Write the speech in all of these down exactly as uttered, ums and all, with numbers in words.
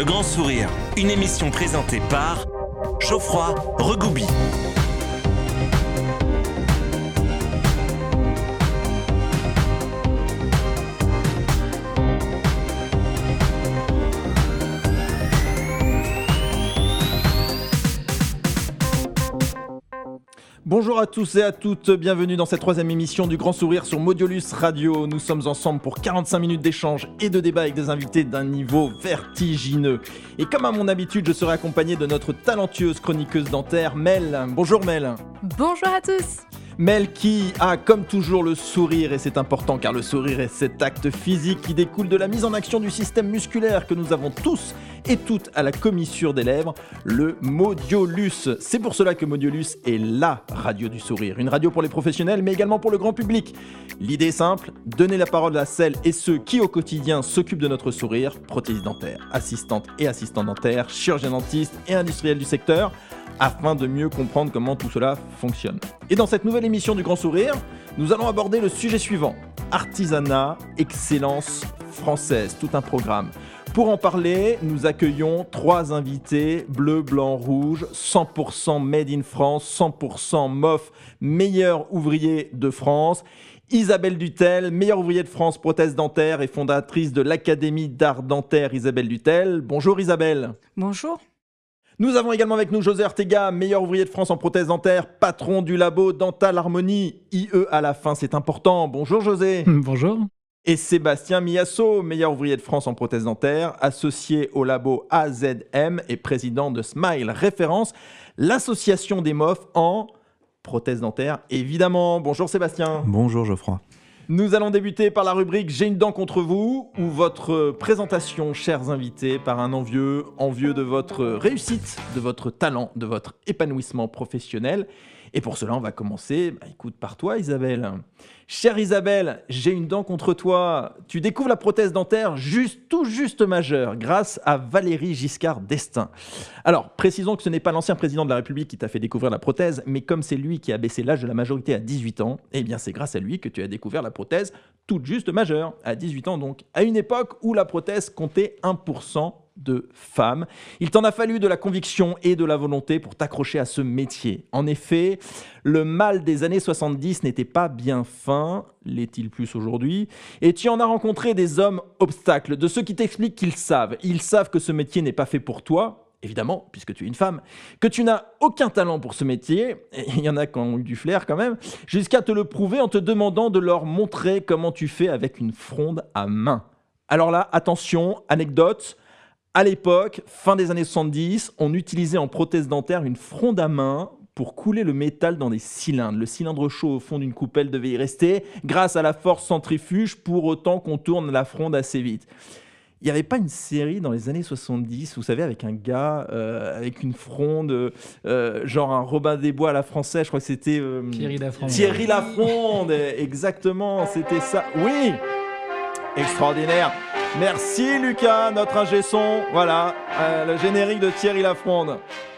Le Grand Sourire, une émission présentée par Geoffroy Regoubi. Bonjour à tous et à toutes, bienvenue dans cette troisième émission du Grand Sourire sur Modiolus Radio. Nous sommes ensemble pour quarante-cinq minutes d'échange et de débat avec des invités d'un niveau vertigineux. Et comme à mon habitude, je serai accompagné de notre talentueuse chroniqueuse dentaire, Mel. Bonjour Mel. Bonjour à tous. Mel qui a comme toujours le sourire, et c'est important car le sourire est cet acte physique qui découle de la mise en action du système musculaire que nous avons tous et toutes à la commissure des lèvres, le Modiolus. C'est pour cela que Modiolus est LA radio du sourire, une radio pour les professionnels mais également pour le grand public. L'idée est simple, donner la parole à celles et ceux qui au quotidien s'occupent de notre sourire, prothésistes dentaires, assistantes et assistants dentaires, chirurgiens dentistes et industriels du secteur, afin de mieux comprendre comment tout cela fonctionne. Et dans cette nouvelle émission du Grand Sourire, nous allons aborder le sujet suivant, artisanat, excellence française, tout un programme. Pour en parler, nous accueillons trois invités, bleu, blanc, rouge, cent pour cent made in France, cent pour cent M O F, meilleur ouvrier de France. Isabelle Dutel, meilleure ouvrier de France, prothèse dentaire et fondatrice de l'Académie d'art dentaire Isabelle Dutel. Bonjour Isabelle. Bonjour. Nous avons également avec nous José Ortega, meilleur ouvrier de France en prothèse dentaire, patron du labo Dental Harmonie, I E à la fin, c'est important. Bonjour José. Bonjour. Et Sébastien Miasso, meilleur ouvrier de France en prothèse dentaire, associé au labo A Z M et président de Smile Référence, l'association des M O F en prothèse dentaire, évidemment. Bonjour Sébastien. Bonjour Geoffroy. Nous allons débuter par la rubrique « J'ai une dent contre vous » ou votre présentation, chers invités, par un envieux, envieux de votre réussite, de votre talent, de votre épanouissement professionnel. Et pour cela, on va commencer, bah, écoute, par toi Isabelle. Chère Isabelle, j'ai une dent contre toi. Tu découvres la prothèse dentaire juste, tout juste majeure grâce à Valéry Giscard d'Estaing. Alors, précisons que ce n'est pas l'ancien président de la République qui t'a fait découvrir la prothèse, mais comme c'est lui qui a baissé l'âge de la majorité à dix-huit ans, eh bien c'est grâce à lui que tu as découvert la prothèse toute juste majeure, à dix-huit ans donc, à une époque où la prothèse comptait un pour cent de femmes. Il t'en a fallu de la conviction et de la volonté pour t'accrocher à ce métier. En effet, le mal des années soixante-dix n'était pas bien fin, l'est-il plus aujourd'hui, et tu en as rencontré des hommes obstacles, de ceux qui t'expliquent qu'ils savent. Ils savent que ce métier n'est pas fait pour toi, évidemment, puisque tu es une femme, que tu n'as aucun talent pour ce métier, et il y en a qui ont eu du flair quand même, jusqu'à te le prouver en te demandant de leur montrer comment tu fais avec une fronde à main. Alors là, attention, anecdote. À l'époque, fin des années soixante-dix, on utilisait en prothèse dentaire une fronde à main pour couler le métal dans des cylindres. Le cylindre chaud au fond d'une coupelle devait y rester grâce à la force centrifuge pour autant qu'on tourne la fronde assez vite. Il n'y avait pas une série dans les années soixante-dix, vous savez, avec un gars, euh, avec une fronde, euh, genre un Robin des Bois à la française, je crois que c'était... Euh, Thierry Lafronde. Thierry Lafronde, exactement, c'était ça. Oui, extraordinaire. Merci Lucas, notre ingé son. Voilà, euh, le générique de Thierry Lafronde.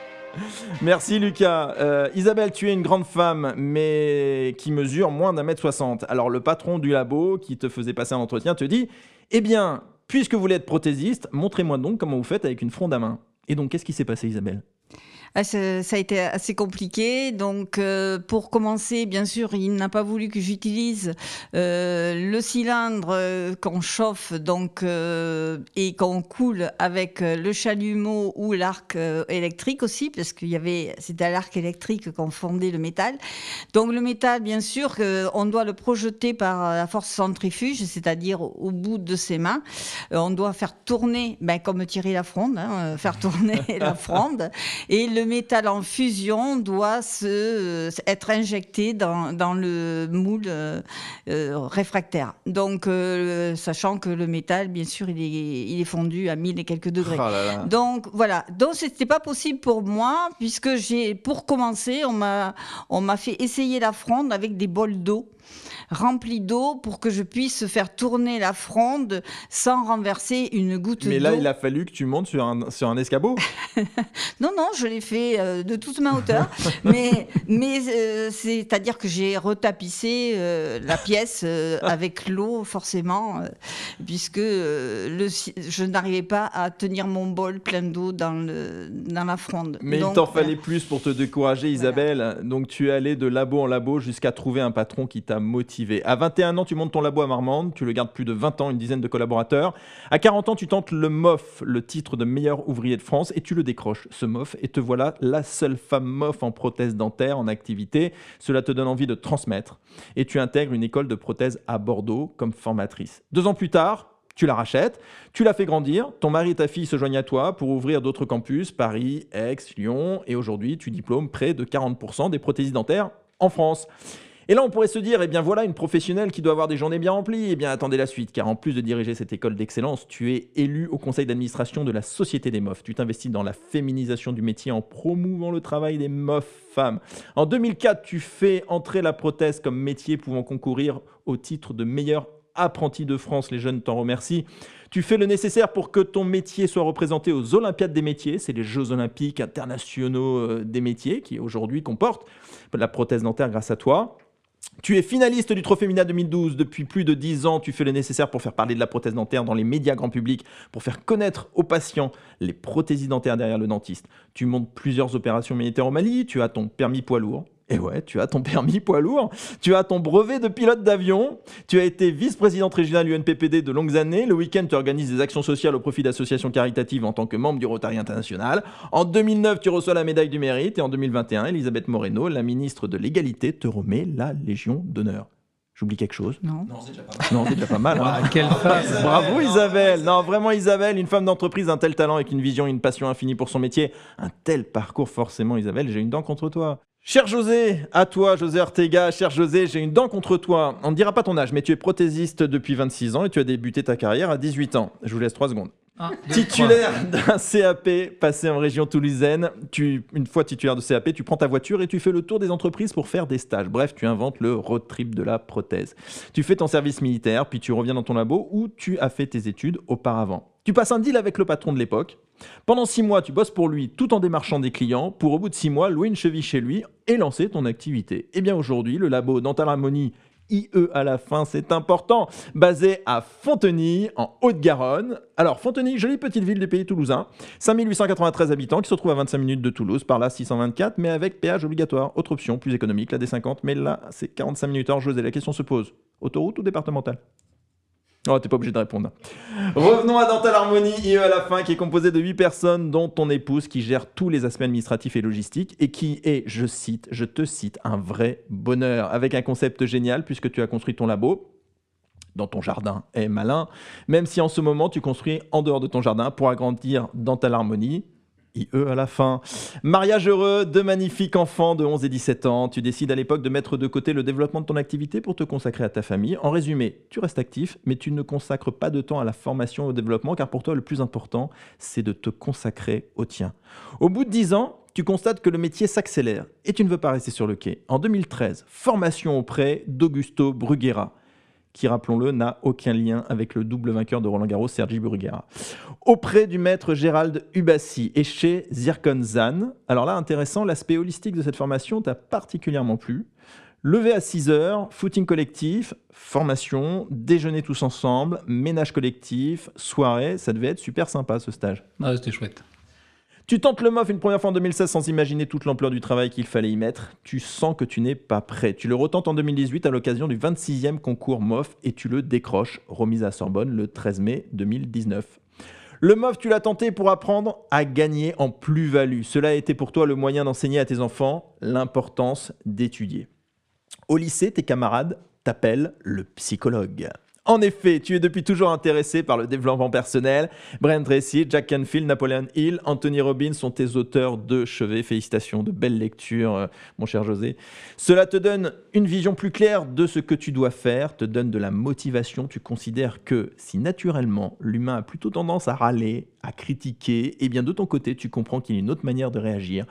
Merci Lucas. Euh, Isabelle, tu es une grande femme, mais qui mesure moins d'un mètre soixante. Alors le patron du labo qui te faisait passer un entretien te dit « Eh bien, puisque vous voulez être prothésiste, montrez-moi donc comment vous faites avec une fronde à main. » Et donc, qu'est-ce qui s'est passé Isabelle ? Ah, ça, ça a été assez compliqué. Donc, euh, pour commencer, bien sûr, il n'a pas voulu que j'utilise euh, le cylindre euh, qu'on chauffe donc, euh, et qu'on coule avec le chalumeau ou l'arc euh, électrique aussi, parce qu'il y avait, c'était à l'arc électrique qu'on fondait le métal. Donc, le métal, bien sûr, euh, on doit le projeter par la force centrifuge, c'est-à-dire au bout de ses mains. Euh, on doit faire tourner, ben, comme Thierry Lafronde, hein, faire tourner la fronde. Et le Le métal en fusion doit se, être injecté dans, dans le moule euh, euh, réfractaire. Donc, euh, sachant que le métal, bien sûr, il est, il est fondu à mille et quelques degrés. Oh là là. Donc, voilà. Donc, ce n'était pas possible pour moi, puisque j'ai, pour commencer, on m'a, on m'a fait essayer la fronde avec des bols d'eau. remplie d'eau pour que je puisse faire tourner la fronde sans renverser une goutte d'eau. Mais là, il a fallu que tu montes sur un, sur un escabeau. Non, non, je l'ai fait euh, de toute ma hauteur. mais mais euh, c'est-à-dire que j'ai retapissé euh, la pièce euh, avec l'eau, forcément, euh, puisque euh, le, je n'arrivais pas à tenir mon bol plein d'eau dans, le, dans la fronde. Mais Donc, il t'en euh, fallait plus pour te décourager, Isabelle. Voilà. Donc tu es allée de labo en labo jusqu'à trouver un patron qui t'a motivé. À vingt et un ans, tu montes ton labo à Marmande. Tu le gardes plus de vingt ans, une dizaine de collaborateurs. À quarante ans, tu tentes le M O F, le titre de meilleur ouvrier de France, et tu le décroches, ce M O F. Et te voilà la seule femme M O F en prothèse dentaire en activité. Cela te donne envie de transmettre. Et tu intègres une école de prothèse à Bordeaux comme formatrice. Deux ans plus tard, tu la rachètes, tu la fais grandir, ton mari et ta fille se joignent à toi pour ouvrir d'autres campus, Paris, Aix, Lyon, et aujourd'hui tu diplômes près de quarante pour cent des prothésistes dentaires en France. Et là on pourrait se dire, eh bien voilà une professionnelle qui doit avoir des journées bien remplies. Eh bien attendez la suite, car en plus de diriger cette école d'excellence, tu es élu au conseil d'administration de la Société des M O F. Tu t'investis dans la féminisation du métier en promouvant le travail des M O F femmes. En deux mille quatre, tu fais entrer la prothèse comme métier pouvant concourir au titre de meilleur apprenti de France, les jeunes t'en remercient. Tu fais le nécessaire pour que ton métier soit représenté aux Olympiades des métiers, c'est les Jeux olympiques internationaux des métiers qui aujourd'hui comportent la prothèse dentaire grâce à toi. Tu es finaliste du Trophée Mina deux mille douze. Depuis plus de dix ans, tu fais le nécessaire pour faire parler de la prothèse dentaire dans les médias grand public, pour faire connaître aux patients les prothésistes dentaires derrière le dentiste. Tu montes plusieurs opérations militaires au Mali, tu as ton permis poids lourd. Et ouais, tu as ton permis poids lourd, tu as ton brevet de pilote d'avion, tu as été vice-présidente régionale U N P P D de longues années, le week-end tu organises des actions sociales au profit d'associations caritatives en tant que membre du Rotary International. En deux mille neuf, tu reçois la médaille du mérite et en deux mille vingt et un, Elisabeth Moreno, la ministre de l'égalité, te remet la Légion d'honneur. J'oublie quelque chose? Non. Non, c'est déjà pas mal. Non, c'est déjà pas mal. Hein. Wow, quelle femme. Bravo Isabelle. Non, vraiment Isabelle, une femme d'entreprise, un tel talent avec une vision et une passion infinie pour son métier. Un tel parcours, forcément Isabelle, j'ai une dent contre toi. Cher José, à toi José Ortega, cher José, j'ai une dent contre toi. On ne dira pas ton âge, mais tu es prothésiste depuis vingt-six ans et tu as débuté ta carrière à dix-huit ans. Je vous laisse trois secondes. Un, deux, titulaire d'un C A P passé en région toulousaine, tu, une fois titulaire de C A P, tu prends ta voiture et tu fais le tour des entreprises pour faire des stages. Bref, tu inventes le road trip de la prothèse. Tu fais ton service militaire, puis tu reviens dans ton labo où tu as fait tes études auparavant. Tu passes un deal avec le patron de l'époque. Pendant six mois, tu bosses pour lui tout en démarchant des clients pour au bout de six mois louer une cheville chez lui et lancer ton activité. Et bien aujourd'hui, le labo Dental Harmonie, I E à la fin, c'est important, basé à Fontenay, en Haute-Garonne. Alors Fontenay, jolie petite ville du pays toulousain, cinq mille huit cent quatre-vingt-treize habitants qui se trouve à vingt-cinq minutes de Toulouse, par là six cent vingt-quatre, mais avec péage obligatoire. Autre option, plus économique, la D cinquante, mais là c'est quarante-cinq minutes. Alors José, la question se pose, autoroute ou départementale? Oh, t'es pas obligé de répondre. Revenons à Dental Harmonie, I E à la fin, qui est composé de huit personnes, dont ton épouse, qui gère tous les aspects administratifs et logistiques, et qui est, je cite, je te cite, un vrai bonheur, avec un concept génial, puisque tu as construit ton labo dans ton jardin. Est malin, même si en ce moment, tu construis en dehors de ton jardin pour agrandir Dental Harmonie, I E à la fin. Mariage heureux, deux magnifiques enfants de onze et dix-sept ans. Tu décides à l'époque de mettre de côté le développement de ton activité pour te consacrer à ta famille. En résumé, tu restes actif, mais tu ne consacres pas de temps à la formation et au développement, car pour toi, le plus important, c'est de te consacrer au tien. Au bout de dix ans, tu constates que le métier s'accélère et tu ne veux pas rester sur le quai. En deux mille treize, formation auprès d'Augusto Bruguera, qui, rappelons-le, n'a aucun lien avec le double vainqueur de Roland-Garros, Sergi Bruguera. Auprès du maître Gérald Ubassi et chez Zircon Zan. Alors là, intéressant, l'aspect holistique de cette formation t'a particulièrement plu. Lever à six heures, footing collectif, formation, déjeuner tous ensemble, ménage collectif, soirée, ça devait être super sympa ce stage. Ah, c'était chouette. Tu tentes le M O F une première fois en deux mille seize sans imaginer toute l'ampleur du travail qu'il fallait y mettre. Tu sens que tu n'es pas prêt. Tu le retentes en deux mille dix-huit à l'occasion du vingt-sixième concours M O F et tu le décroches, remise à Sorbonne le treize mai deux mille dix-neuf. Le M O F, tu l'as tenté pour apprendre à gagner en plus-value. Cela a été pour toi le moyen d'enseigner à tes enfants l'importance d'étudier. Au lycée, tes camarades t'appellent le psychologue. En effet, tu es depuis toujours intéressé par le développement personnel. Brian Tracy, Jack Canfield, Napoleon Hill, Anthony Robbins sont tes auteurs de chevet. Félicitations, de belles lectures, euh, mon cher José. Cela te donne une vision plus claire de ce que tu dois faire, te donne de la motivation. Tu considères que si naturellement l'humain a plutôt tendance à râler, à critiquer, eh bien de ton côté, tu comprends qu'il y a une autre manière de réagir.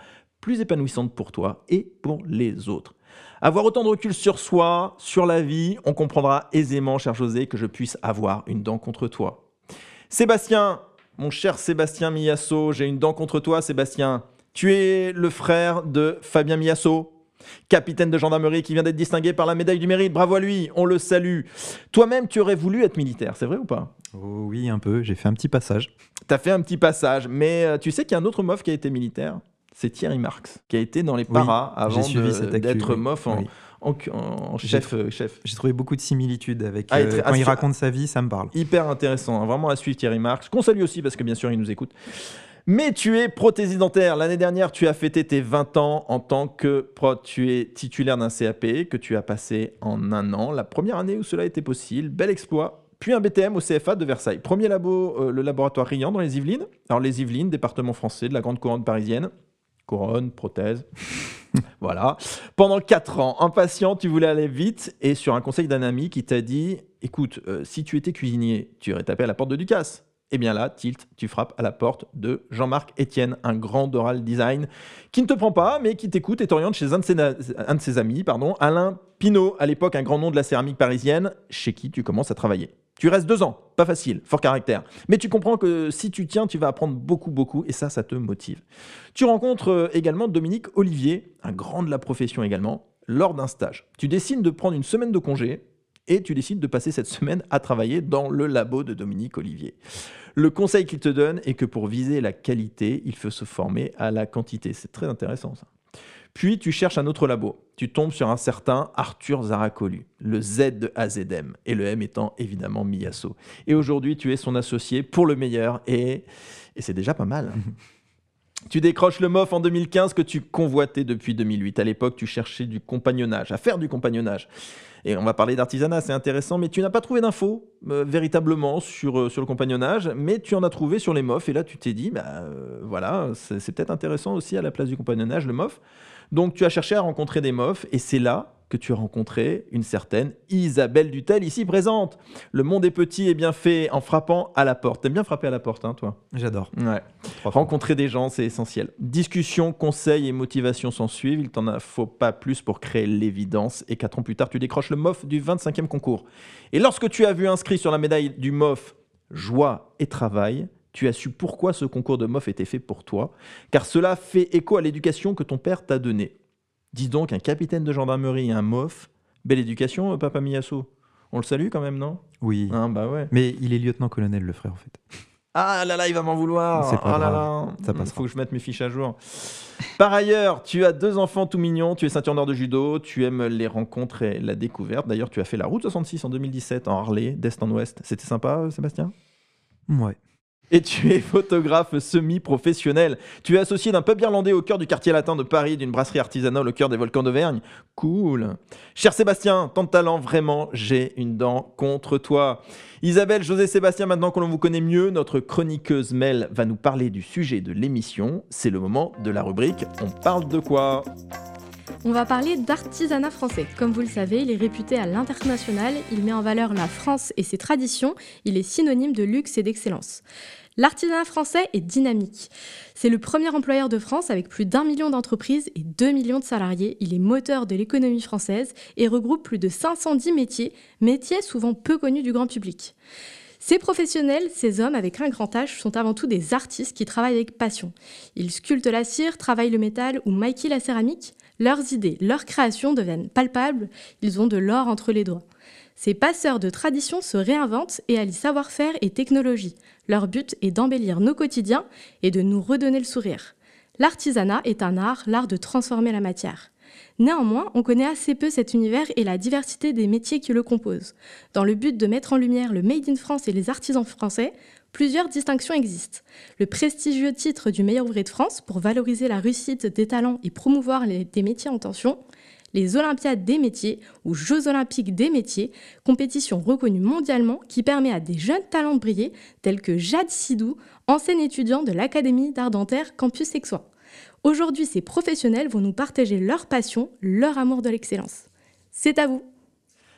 plus épanouissante pour toi et pour les autres. Avoir autant de recul sur soi, sur la vie, on comprendra aisément, cher José, que je puisse avoir une dent contre toi. Sébastien, mon cher Sébastien Miyasso, j'ai une dent contre toi, Sébastien. Tu es le frère de Fabien Miyasso, capitaine de gendarmerie qui vient d'être distingué par la médaille du mérite. Bravo à lui, on le salue. Toi-même, tu aurais voulu être militaire, c'est vrai ou pas ? Oh oui, un peu. J'ai fait un petit passage. T'as fait un petit passage, mais euh, tu sais qu'il y a un autre mof qui a été militaire ? C'est Thierry Marx, qui a été dans les paras oui, avant suivi de, cette actu, d'être oui. mof en, Oui. en, en, en chef, J'ai, euh, chef. J'ai trouvé beaucoup de similitudes avec Ah, euh, très, quand il ah, raconte sa vie, ça me parle. Hyper intéressant, hein, vraiment à suivre Thierry Marx, qu'on salue aussi parce que bien sûr il nous écoute. Mais tu es prothésiste dentaire. L'année dernière, tu as fêté tes vingt ans en tant que prod. Tu es titulaire d'un C A P que tu as passé en un an. La première année où cela était possible, bel exploit. Puis un B T M au C F A de Versailles. Premier labo, euh, le laboratoire Riant dans les Yvelines. Alors les Yvelines, département français de la grande couronne parisienne. Couronne, prothèse. Voilà. Pendant quatre ans, impatient, tu voulais aller vite. Et sur un conseil d'un ami qui t'a dit, écoute, euh, si tu étais cuisinier, tu aurais tapé à la porte de Ducasse. Et bien là, tilt, tu frappes à la porte de Jean-Marc Etienne, un grand d'oral design, qui ne te prend pas, mais qui t'écoute et t'oriente chez un de ses, un de ses amis, pardon, Alain Pinault, à l'époque un grand nom de la céramique parisienne, chez qui tu commences à travailler. Tu restes deux ans, pas facile, fort caractère. Mais tu comprends que si tu tiens, tu vas apprendre beaucoup, beaucoup, et ça, ça te motive. Tu rencontres également Dominique Olivier, un grand de la profession également, lors d'un stage. Tu décides de prendre une semaine de congé, et tu décides de passer cette semaine à travailler dans le labo de Dominique Olivier. Le conseil qu'il te donne est que pour viser la qualité, il faut se former à la quantité. C'est très intéressant ça. Puis tu cherches un autre labo. Tu tombes sur un certain Arthur Zaracolu, le Z de A Z M, et le M étant évidemment Miyasso. Et aujourd'hui, tu es son associé pour le meilleur, et, et c'est déjà pas mal. Tu décroches le M O F en deux mille quinze que tu convoitais depuis deux mille huit. À l'époque, tu cherchais du compagnonnage, à faire du compagnonnage. Et on va parler d'artisanat, c'est intéressant, mais tu n'as pas trouvé d'infos euh, véritablement sur, euh, sur le compagnonnage, mais tu en as trouvé sur les M O F, et là tu t'es dit, bah, euh, voilà, c'est, c'est peut-être intéressant aussi à la place du compagnonnage, le M O F. Donc tu as cherché à rencontrer des M O F, et c'est là que tu as rencontré une certaine Isabelle Dutel, ici présente. Le monde est petit et bien fait en frappant à la porte. T'aimes bien frapper à la porte, hein, toi ? J'adore. Ouais. Rencontrer des gens, c'est essentiel. Discussion, conseils et motivation s'en suivent. Il t'en faut pas plus pour créer l'évidence. Et quatre ans plus tard, tu décroches le M O F du vingt-cinquième concours. Et lorsque tu as vu inscrit sur la médaille du M O F joie et travail, tu as su pourquoi ce concours de M O F était fait pour toi. Car cela fait écho à l'éducation que ton père t'a donnée. Dis donc, un capitaine de gendarmerie et un M O F, belle éducation, papa Miyasso. On le salue quand même, non ? Oui. Hein, bah ouais. Mais il est lieutenant-colonel, le frère, en fait. Ah là là, il va m'en vouloir. C'est pas ah là grave. là. Ça passera. Faut que je mette mes fiches à jour. Par ailleurs, tu as deux enfants tout mignons, tu es ceinture d'or de judo, tu aimes les rencontres et la découverte. D'ailleurs, tu as fait la route soixante-six en deux mille dix-sept en Harley, d'est en ouest. C'était sympa, Sébastien ? Ouais. Et tu es photographe semi-professionnel. Tu es associé d'un pub irlandais au cœur du quartier latin de Paris, d'une brasserie artisanale au cœur des volcans d'Auvergne. Cool. Cher Sébastien, tant de talent, vraiment, j'ai une dent contre toi. Isabelle, José, Sébastien, maintenant que l'on vous connaît mieux, notre chroniqueuse Mel va nous parler du sujet de l'émission. C'est le moment de la rubrique « On parle de quoi ?» On va parler d'artisanat français. Comme vous le savez, il est réputé à l'international, il met en valeur la France et ses traditions, il est synonyme de luxe et d'excellence. L'artisanat français est dynamique. C'est le premier employeur de France avec plus d'un million d'entreprises et deux millions de salariés. Il est moteur de l'économie française et regroupe plus de cinq cent dix métiers, métiers souvent peu connus du grand public. Ces professionnels, ces hommes avec un grand H, sont avant tout des artistes qui travaillent avec passion. Ils sculptent la cire, travaillent le métal ou maquillent la céramique. Leurs idées, leurs créations deviennent palpables, ils ont de l'or entre les doigts. Ces passeurs de tradition se réinventent et allient savoir-faire et technologie. Leur but est d'embellir nos quotidiens et de nous redonner le sourire. L'artisanat est un art, l'art de transformer la matière. Néanmoins, on connaît assez peu cet univers et la diversité des métiers qui le composent. Dans le but de mettre en lumière le Made in France et les artisans français, plusieurs distinctions existent. Le prestigieux titre du meilleur ouvrier de France pour valoriser la réussite des talents et promouvoir les, des métiers en tension. Les Olympiades des métiers ou Jeux olympiques des métiers, compétition reconnue mondialement qui permet à des jeunes talents de briller, tels que Jade Sidou, ancienne étudiante de l'Académie d'art dentaire Campus Aixois. Aujourd'hui, ces professionnels vont nous partager leur passion, leur amour de l'excellence. C'est à vous.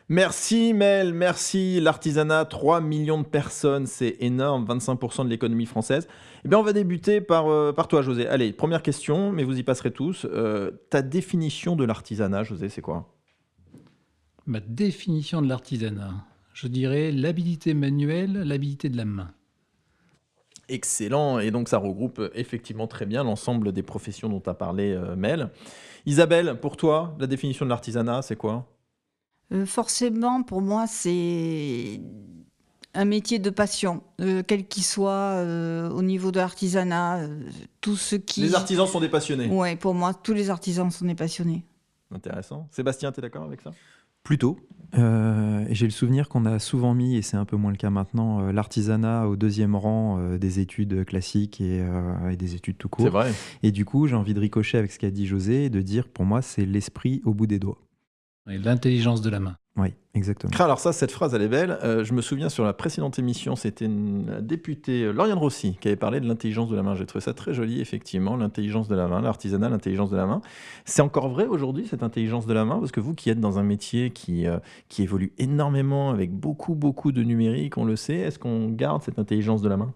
Merci Mel, merci. L'artisanat, trois millions de personnes, c'est énorme, vingt-cinq pour cent de l'économie française. Eh bien, on va débuter par, euh, par toi, José. Allez, première question, mais vous y passerez tous. Euh, ta définition de l'artisanat, José, c'est quoi ? Ma définition de l'artisanat, je dirais l'habilité manuelle, l'habilité de la main. Excellent, et donc ça regroupe euh, effectivement très bien l'ensemble des professions dont tu as parlé, euh, Mel. Isabelle, pour toi, la définition de l'artisanat, c'est quoi ? Euh, forcément, pour moi, c'est un métier de passion, euh, quel qu'il soit, euh, au niveau de l'artisanat, euh, tout ce qui... Les artisans sont des passionnés. Ouais, pour moi, tous les artisans sont des passionnés. Intéressant. Sébastien, tu es d'accord avec ça ? Plutôt. Euh, et j'ai le souvenir qu'on a souvent mis, et c'est un peu moins le cas maintenant, euh, l'artisanat au deuxième rang euh, des études classiques et, euh, et des études tout court. C'est vrai. Et du coup, j'ai envie de ricocher avec ce qu'a dit José et de dire, pour moi, c'est l'esprit au bout des doigts. Et l'intelligence de la main. Oui, exactement. Alors ça, cette phrase, elle est belle. Euh, je me souviens sur la précédente émission, c'était une la députée euh, Lauriane Rossi qui avait parlé de l'intelligence de la main. J'ai trouvé ça très joli, effectivement, l'intelligence de la main, l'artisanat, l'intelligence de la main. C'est encore vrai aujourd'hui, cette intelligence de la main, parce que vous qui êtes dans un métier qui, euh, qui évolue énormément avec beaucoup, beaucoup de numérique, on le sait, est-ce qu'on garde cette intelligence de la main ?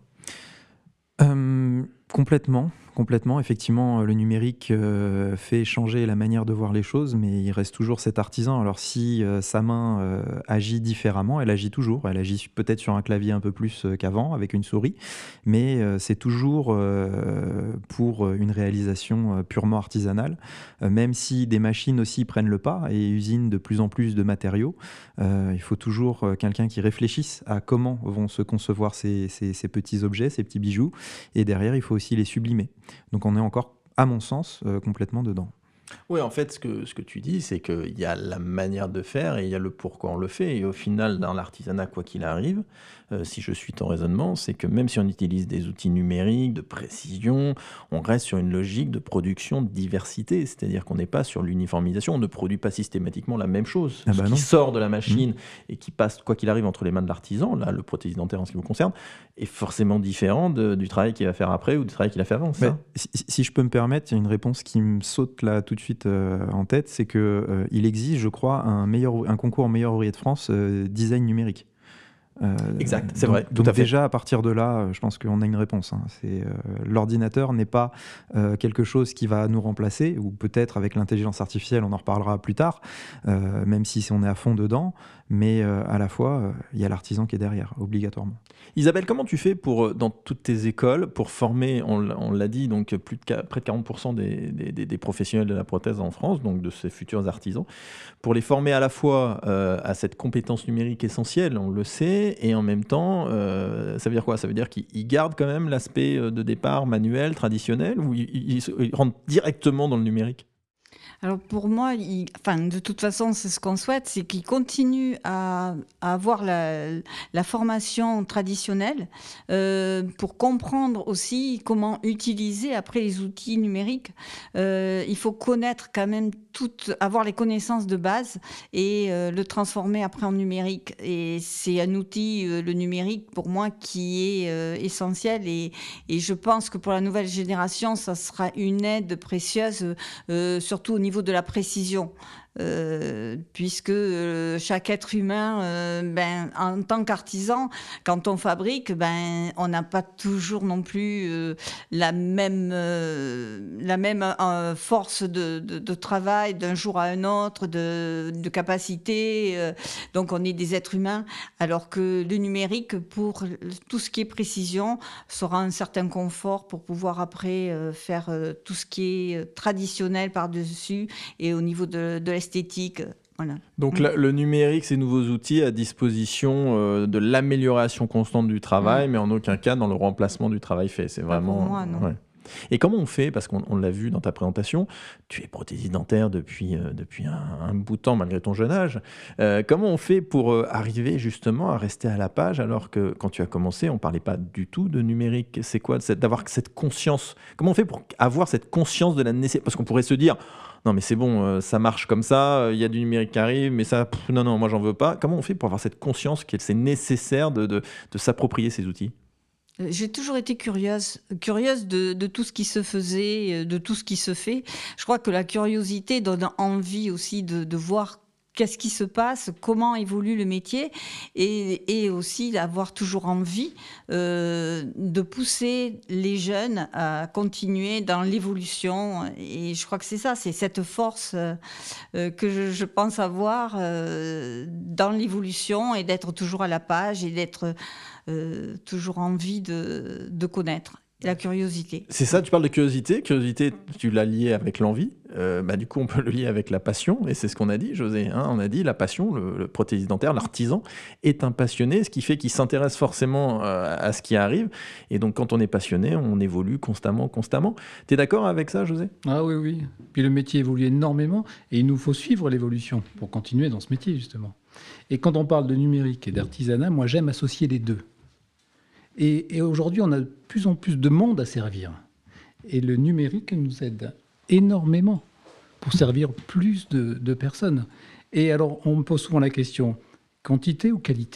Euh, complètement, complètement. Effectivement, le numérique euh, fait changer la manière de voir les choses, mais il reste toujours cet artisan. Alors si euh, sa main euh, agit différemment, elle agit toujours. Elle agit peut-être sur un clavier un peu plus euh, qu'avant, avec une souris, mais euh, c'est toujours euh, pour une réalisation euh, purement artisanale. Euh, même si des machines aussi prennent le pas et usinent de plus en plus de matériaux, euh, il faut toujours euh, quelqu'un qui réfléchisse à comment vont se concevoir ces, ces, ces petits objets, ces petits bijoux. Et derrière, il faut aussi les sublimer. Donc on est encore, à mon sens, euh, complètement dedans. Oui, en fait, ce que, ce que tu dis, c'est qu'il y a la manière de faire et il y a le pourquoi on le fait. Et au final, dans l'artisanat, quoi qu'il arrive, euh, si je suis ton raisonnement, c'est que même si on utilise des outils numériques de précision, on reste sur une logique de production de diversité. C'est-à-dire qu'on n'est pas sur l'uniformisation, on ne produit pas systématiquement la même chose. Ah Ce bah qui non. sort de la machine mmh. et qui passe, quoi qu'il arrive, entre les mains de l'artisan, là, le prothésiste dentaire en ce qui vous concerne, est forcément différent de, du travail qu'il va faire après ou du travail qu'il a fait avant. Mais, si, si je peux me permettre, il y a une réponse qui me saute là tout de suite euh, en tête, c'est qu'il euh, existe, je crois, un, meilleur, un concours meilleur ouvrier de France euh, design numérique. Euh, exact, c'est donc, vrai. Tout donc à fait. déjà, à partir de là, je pense qu'on a une réponse. Hein. C'est, euh, l'ordinateur n'est pas euh, quelque chose qui va nous remplacer, ou peut-être avec l'intelligence artificielle, on en reparlera plus tard, euh, même si on est à fond dedans, mais euh, à la fois, il euh, y a l'artisan qui est derrière, obligatoirement. Isabelle, comment tu fais pour, dans toutes tes écoles pour former, on, on l'a dit, donc plus de, près de quarante pour cent des, des, des professionnels de la prothèse en France, donc de ces futurs artisans, pour les former à la fois euh, à cette compétence numérique essentielle, on le sait, et en même temps, euh, ça veut dire quoi ? Ça veut dire qu'ils gardent quand même l'aspect de départ manuel, traditionnel, ou ils, ils, ils rentrent directement dans le numérique ? Alors pour moi, il, enfin, de toute façon, c'est ce qu'on souhaite, c'est qu'ils continuent à, à avoir la, la formation traditionnelle euh, pour comprendre aussi comment utiliser après les outils numériques. Euh, il faut connaître quand même tout, avoir les connaissances de base et euh, le transformer après en numérique. Et c'est un outil, euh, le numérique, pour moi, qui est euh, essentiel. Et, et je pense que pour la nouvelle génération, ça sera une aide précieuse, euh, surtout au niveau niveau de la précision, euh, puisque euh, chaque être humain, euh, ben, en tant qu'artisan, quand on fabrique, ben, on n'a pas toujours non plus euh, la même, euh, la même euh, force de, de, de travail d'un jour à un autre, de, de capacité. Euh, donc on est des êtres humains, alors que le numérique, pour tout ce qui est précision, sera un certain confort pour pouvoir après euh, faire euh, tout ce qui est traditionnel par-dessus et au niveau de, de l'esthétique. Voilà. Donc la, le numérique, ces nouveaux outils à disposition euh, de l'amélioration constante du travail, mmh. mais en aucun cas dans le remplacement du travail fait. C'est vraiment. Pas pour moi, non. Ouais. Et comment on fait, parce qu'on on l'a vu dans ta présentation, tu es prothésiste dentaire depuis, euh, depuis un, un bout de temps malgré ton jeune âge, euh, comment on fait pour euh, arriver justement à rester à la page alors que quand tu as commencé, on ne parlait pas du tout de numérique. C'est quoi cette, d'avoir cette conscience ? Comment on fait pour avoir cette conscience de la nécessité ? Parce qu'on pourrait se dire, non mais c'est bon, euh, ça marche comme ça, il euh, y a du numérique qui arrive, mais ça, pff, non, non, moi j'en veux pas. Comment on fait pour avoir cette conscience que c'est nécessaire de, de, de s'approprier ces outils ? J'ai toujours été curieuse, curieuse de, de tout ce qui se faisait, de tout ce qui se fait. Je crois que la curiosité donne envie aussi de, de voir qu'est-ce qui se passe, comment évolue le métier, et, et aussi d'avoir toujours envie euh, de pousser les jeunes à continuer dans l'évolution. Et je crois que c'est ça, c'est cette force euh, que je, je pense avoir euh, dans l'évolution et d'être toujours à la page et d'être euh, toujours envie de, de connaître. La curiosité. C'est ça, tu parles de curiosité. Curiosité, tu l'as lié avec l'envie. Euh, bah, du coup, on peut le lier avec la passion. Et c'est ce qu'on a dit, José. Hein, on a dit la passion, le, le prothésiste dentaire, l'artisan, est un passionné, ce qui fait qu'il s'intéresse forcément euh, à ce qui arrive. Et donc, quand on est passionné, on évolue constamment, constamment. Tu es d'accord avec ça, José ? Ah oui, oui. Puis le métier évolue énormément et il nous faut suivre l'évolution pour continuer dans ce métier, justement. Et quand on parle de numérique et d'artisanat, moi, j'aime associer les deux. Et, et aujourd'hui, on a de plus en plus de monde à servir. Et le numérique nous aide énormément pour servir plus de, de personnes. Et alors, on me pose souvent la question, quantité ou qualité ?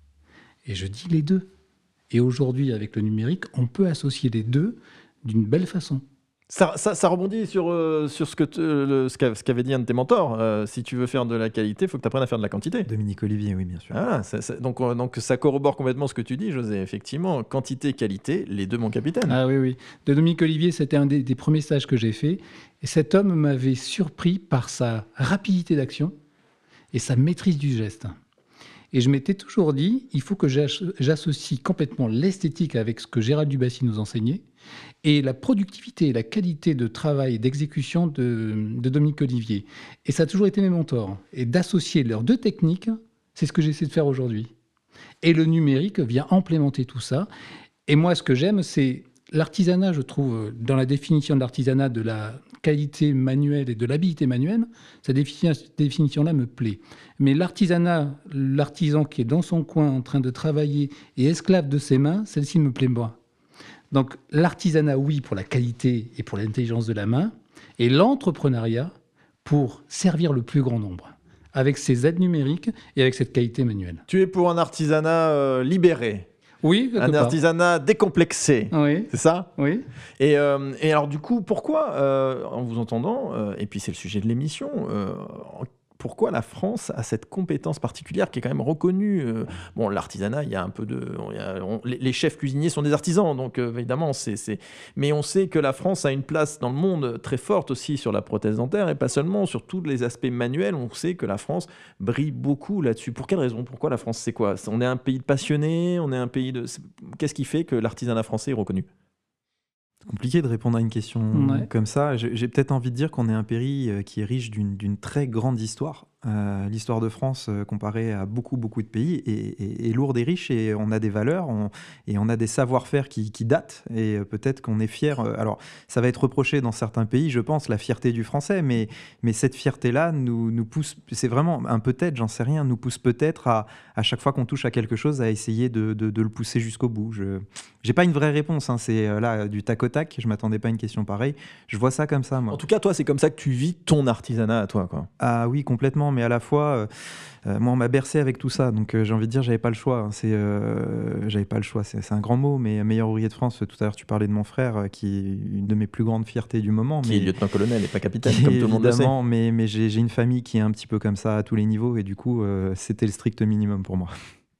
Et je dis les deux. Et aujourd'hui, avec le numérique, on peut associer les deux d'une belle façon. Ça, ça, ça rebondit sur, euh, sur ce, que te, le, ce, qu'a, ce qu'avait dit un de tes mentors. Euh, si tu veux faire de la qualité, il faut que tu apprennes à faire de la quantité. Dominique Olivier, oui, bien sûr. Voilà, ça, ça, donc, euh, donc ça corrobore complètement ce que tu dis, José. Effectivement, quantité, qualité, les deux, mon capitaine. Ah oui, oui. De Dominique Olivier, c'était un des, des premiers stages que j'ai fait. Et cet homme m'avait surpris par sa rapidité d'action et sa maîtrise du geste. Et je m'étais toujours dit, il faut que j'associe complètement l'esthétique avec ce que Gérald Dubassi nous enseignait et la productivité et la qualité de travail et d'exécution de, de Dominique Olivier. Et ça a toujours été mes mentors. Et d'associer leurs deux techniques, c'est ce que j'essaie de faire aujourd'hui. Et le numérique vient implémenter tout ça. Et moi, ce que j'aime, c'est l'artisanat, je trouve, dans la définition de l'artisanat, de la qualité manuelle et de l'habileté manuelle, cette définition-là me plaît. Mais l'artisanat, l'artisan qui est dans son coin en train de travailler et esclave de ses mains, celle-ci ne me plaît pas. Donc l'artisanat, oui, pour la qualité et pour l'intelligence de la main, et l'entrepreneuriat pour servir le plus grand nombre, avec ses aides numériques et avec cette qualité manuelle. Tu es pour un artisanat euh, libéré. Oui, un part. artisanat décomplexé, oui. C'est ça ? Oui. Et, euh, et alors du coup, pourquoi, euh, en vous entendant, euh, et puis c'est le sujet de l'émission, euh, pourquoi la France a cette compétence particulière qui est quand même reconnue euh, Bon, l'artisanat, il y a un peu de... Il y a, on, les, les chefs cuisiniers sont des artisans, donc euh, évidemment, c'est, c'est... Mais on sait que la France a une place dans le monde très forte aussi sur la prothèse dentaire, et pas seulement, sur tous les aspects manuels, on sait que la France brille beaucoup là-dessus. Pour quelle raison ? Pourquoi la France, c'est quoi ? On est un pays de passionnés, on est un pays de... Qu'est-ce qui fait que l'artisanat français est reconnu ? C'est compliqué de répondre à une question ouais. comme ça. J'ai, j'ai peut-être envie de dire qu'on est un pays qui est riche d'une, d'une très grande histoire. Euh, l'histoire de France, euh, comparée à beaucoup, beaucoup de pays, est, est, est lourde et riche, et on a des valeurs on, et on a des savoir-faire qui, qui datent, et euh, peut-être qu'on est fier. Euh, alors, ça va être reproché dans certains pays, je pense, la fierté du français, mais, mais cette fierté-là nous, nous pousse, c'est vraiment un peut-être, j'en sais rien, nous pousse peut-être à, à chaque fois qu'on touche à quelque chose, à essayer de, de, de le pousser jusqu'au bout. Je n'ai pas une vraie réponse, hein, c'est euh, là du tac au tac, je ne m'attendais pas à une question pareille. Je vois ça comme ça, moi. En tout cas, toi, c'est comme ça que tu vis ton artisanat à toi, quoi. Ah oui, complètement. Mais à la fois, euh, euh, moi, on m'a bercé avec tout ça. Donc, euh, j'ai envie de dire, j'avais pas le choix. Hein. C'est, euh, j'avais pas le choix. C'est, c'est un grand mot, mais meilleur ouvrier de France. Tout à l'heure, tu parlais de mon frère, euh, qui est une de mes plus grandes fiertés du moment. Qui mais, est lieutenant-colonel et pas capitaine, comme tout le monde le sait. Évidemment, mais, mais j'ai, j'ai une famille qui est un petit peu comme ça à tous les niveaux. Et du coup, euh, c'était le strict minimum pour moi.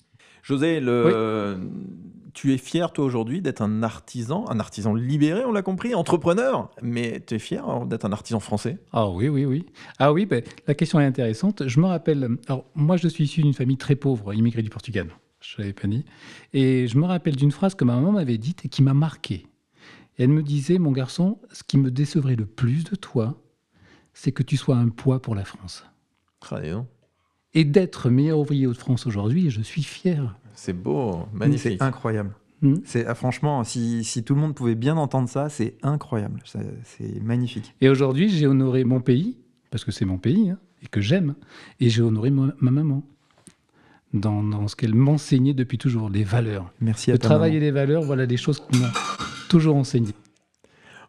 José, le... oui. Tu es fier, toi, aujourd'hui, d'être un artisan, un artisan libéré, on l'a compris, entrepreneur, mais tu es fier hein, d'être un artisan français ? Ah oui, oui, oui. Ah oui, ben, la question est intéressante. Je me rappelle, alors moi, je suis issu d'une famille très pauvre, immigrée du Portugal, je ne l'avais pas dit, et je me rappelle d'une phrase que ma maman m'avait dite et qui m'a marqué. Et elle me disait, mon garçon, ce qui me décevrait le plus de toi, c'est que tu sois un poids pour la France. Ah, dis donc. Et d'être meilleur ouvrier de France aujourd'hui, je suis fier. C'est beau, magnifique. C'est incroyable. Mmh. C'est, ah, franchement, si, si tout le monde pouvait bien entendre ça, c'est incroyable. C'est, c'est magnifique. Et aujourd'hui, j'ai honoré mon pays, parce que c'est mon pays, hein, et que j'aime, et j'ai honoré ma, ma maman dans, dans ce qu'elle m'enseignait depuis toujours, les valeurs. Merci à Le ta travail maman. et les valeurs, voilà des choses qui m'ont toujours enseigné.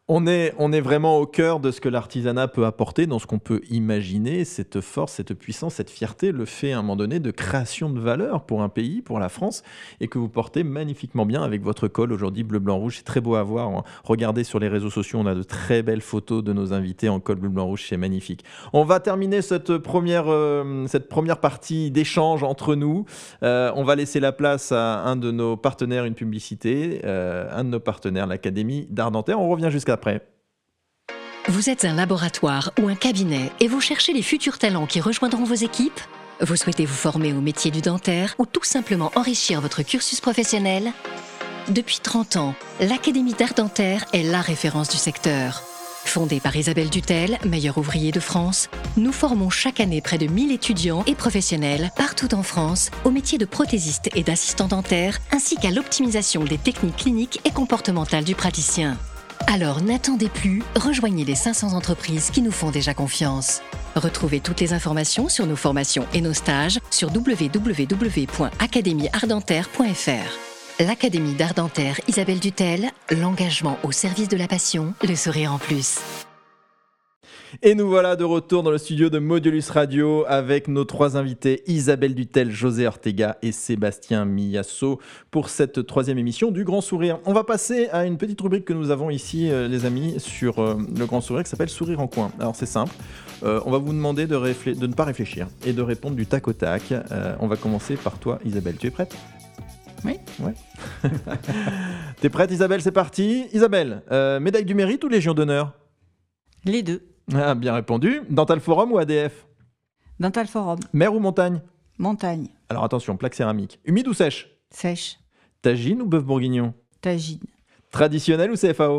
On est, on est vraiment au cœur de ce que l'artisanat peut apporter, dans ce qu'on peut imaginer, cette force, cette puissance, cette fierté, le fait à un moment donné de création de valeur pour un pays, pour la France, et que vous portez magnifiquement bien avec votre col aujourd'hui bleu, blanc, rouge. C'est très beau à voir. Regardez sur les réseaux sociaux, on a de très belles photos de nos invités en col bleu, blanc, rouge, c'est magnifique. On va terminer cette première, euh, cette première partie d'échange entre nous. Euh, on va laisser la place à un de nos partenaires, une publicité, euh, un de nos partenaires, l'Académie d'Art Dentaire. On revient jusqu'à après. Vous êtes un laboratoire ou un cabinet et vous cherchez les futurs talents qui rejoindront vos équipes ? Vous souhaitez vous former au métier du dentaire ou tout simplement enrichir votre cursus professionnel ? Depuis trente ans, l'Académie d'Art Dentaire est la référence du secteur. Fondée par Isabelle Dutel, meilleure ouvrier de France, nous formons chaque année près de mille étudiants et professionnels partout en France au métier de prothésiste et d'assistant dentaire ainsi qu'à l'optimisation des techniques cliniques et comportementales du praticien. Alors n'attendez plus, rejoignez les cinq cents entreprises qui nous font déjà confiance. Retrouvez toutes les informations sur nos formations et nos stages sur w w w point académie art dentaire point f r. L'Académie d'Art Dentaire Isabelle Dutel, l'engagement au service de la passion, le sourire en plus. Et nous voilà de retour dans le studio de Modulus Radio avec nos trois invités, Isabelle Dutel, José Ortega et Sébastien Miyasso, pour cette troisième émission du Grand Sourire. On va passer à une petite rubrique que nous avons ici, euh, les amis, sur euh, le Grand Sourire qui s'appelle Sourire en coin. Alors c'est simple, euh, on va vous demander de, réflé- de ne pas réfléchir et de répondre du tac au tac. Euh, on va commencer par toi, Isabelle. Tu es prête ? Oui. Ouais. T'es prête, Isabelle ? C'est parti. Isabelle, euh, médaille du mérite ou Légion d'honneur ? Les deux. Ah, bien répondu. Dental Forum ou A D F ? Dental Forum. Mer ou montagne ? Montagne. Alors attention, plaque céramique. Humide ou sèche ? Sèche. Tagine ou bœuf bourguignon ? Tagine. Traditionnel ou C F A O ?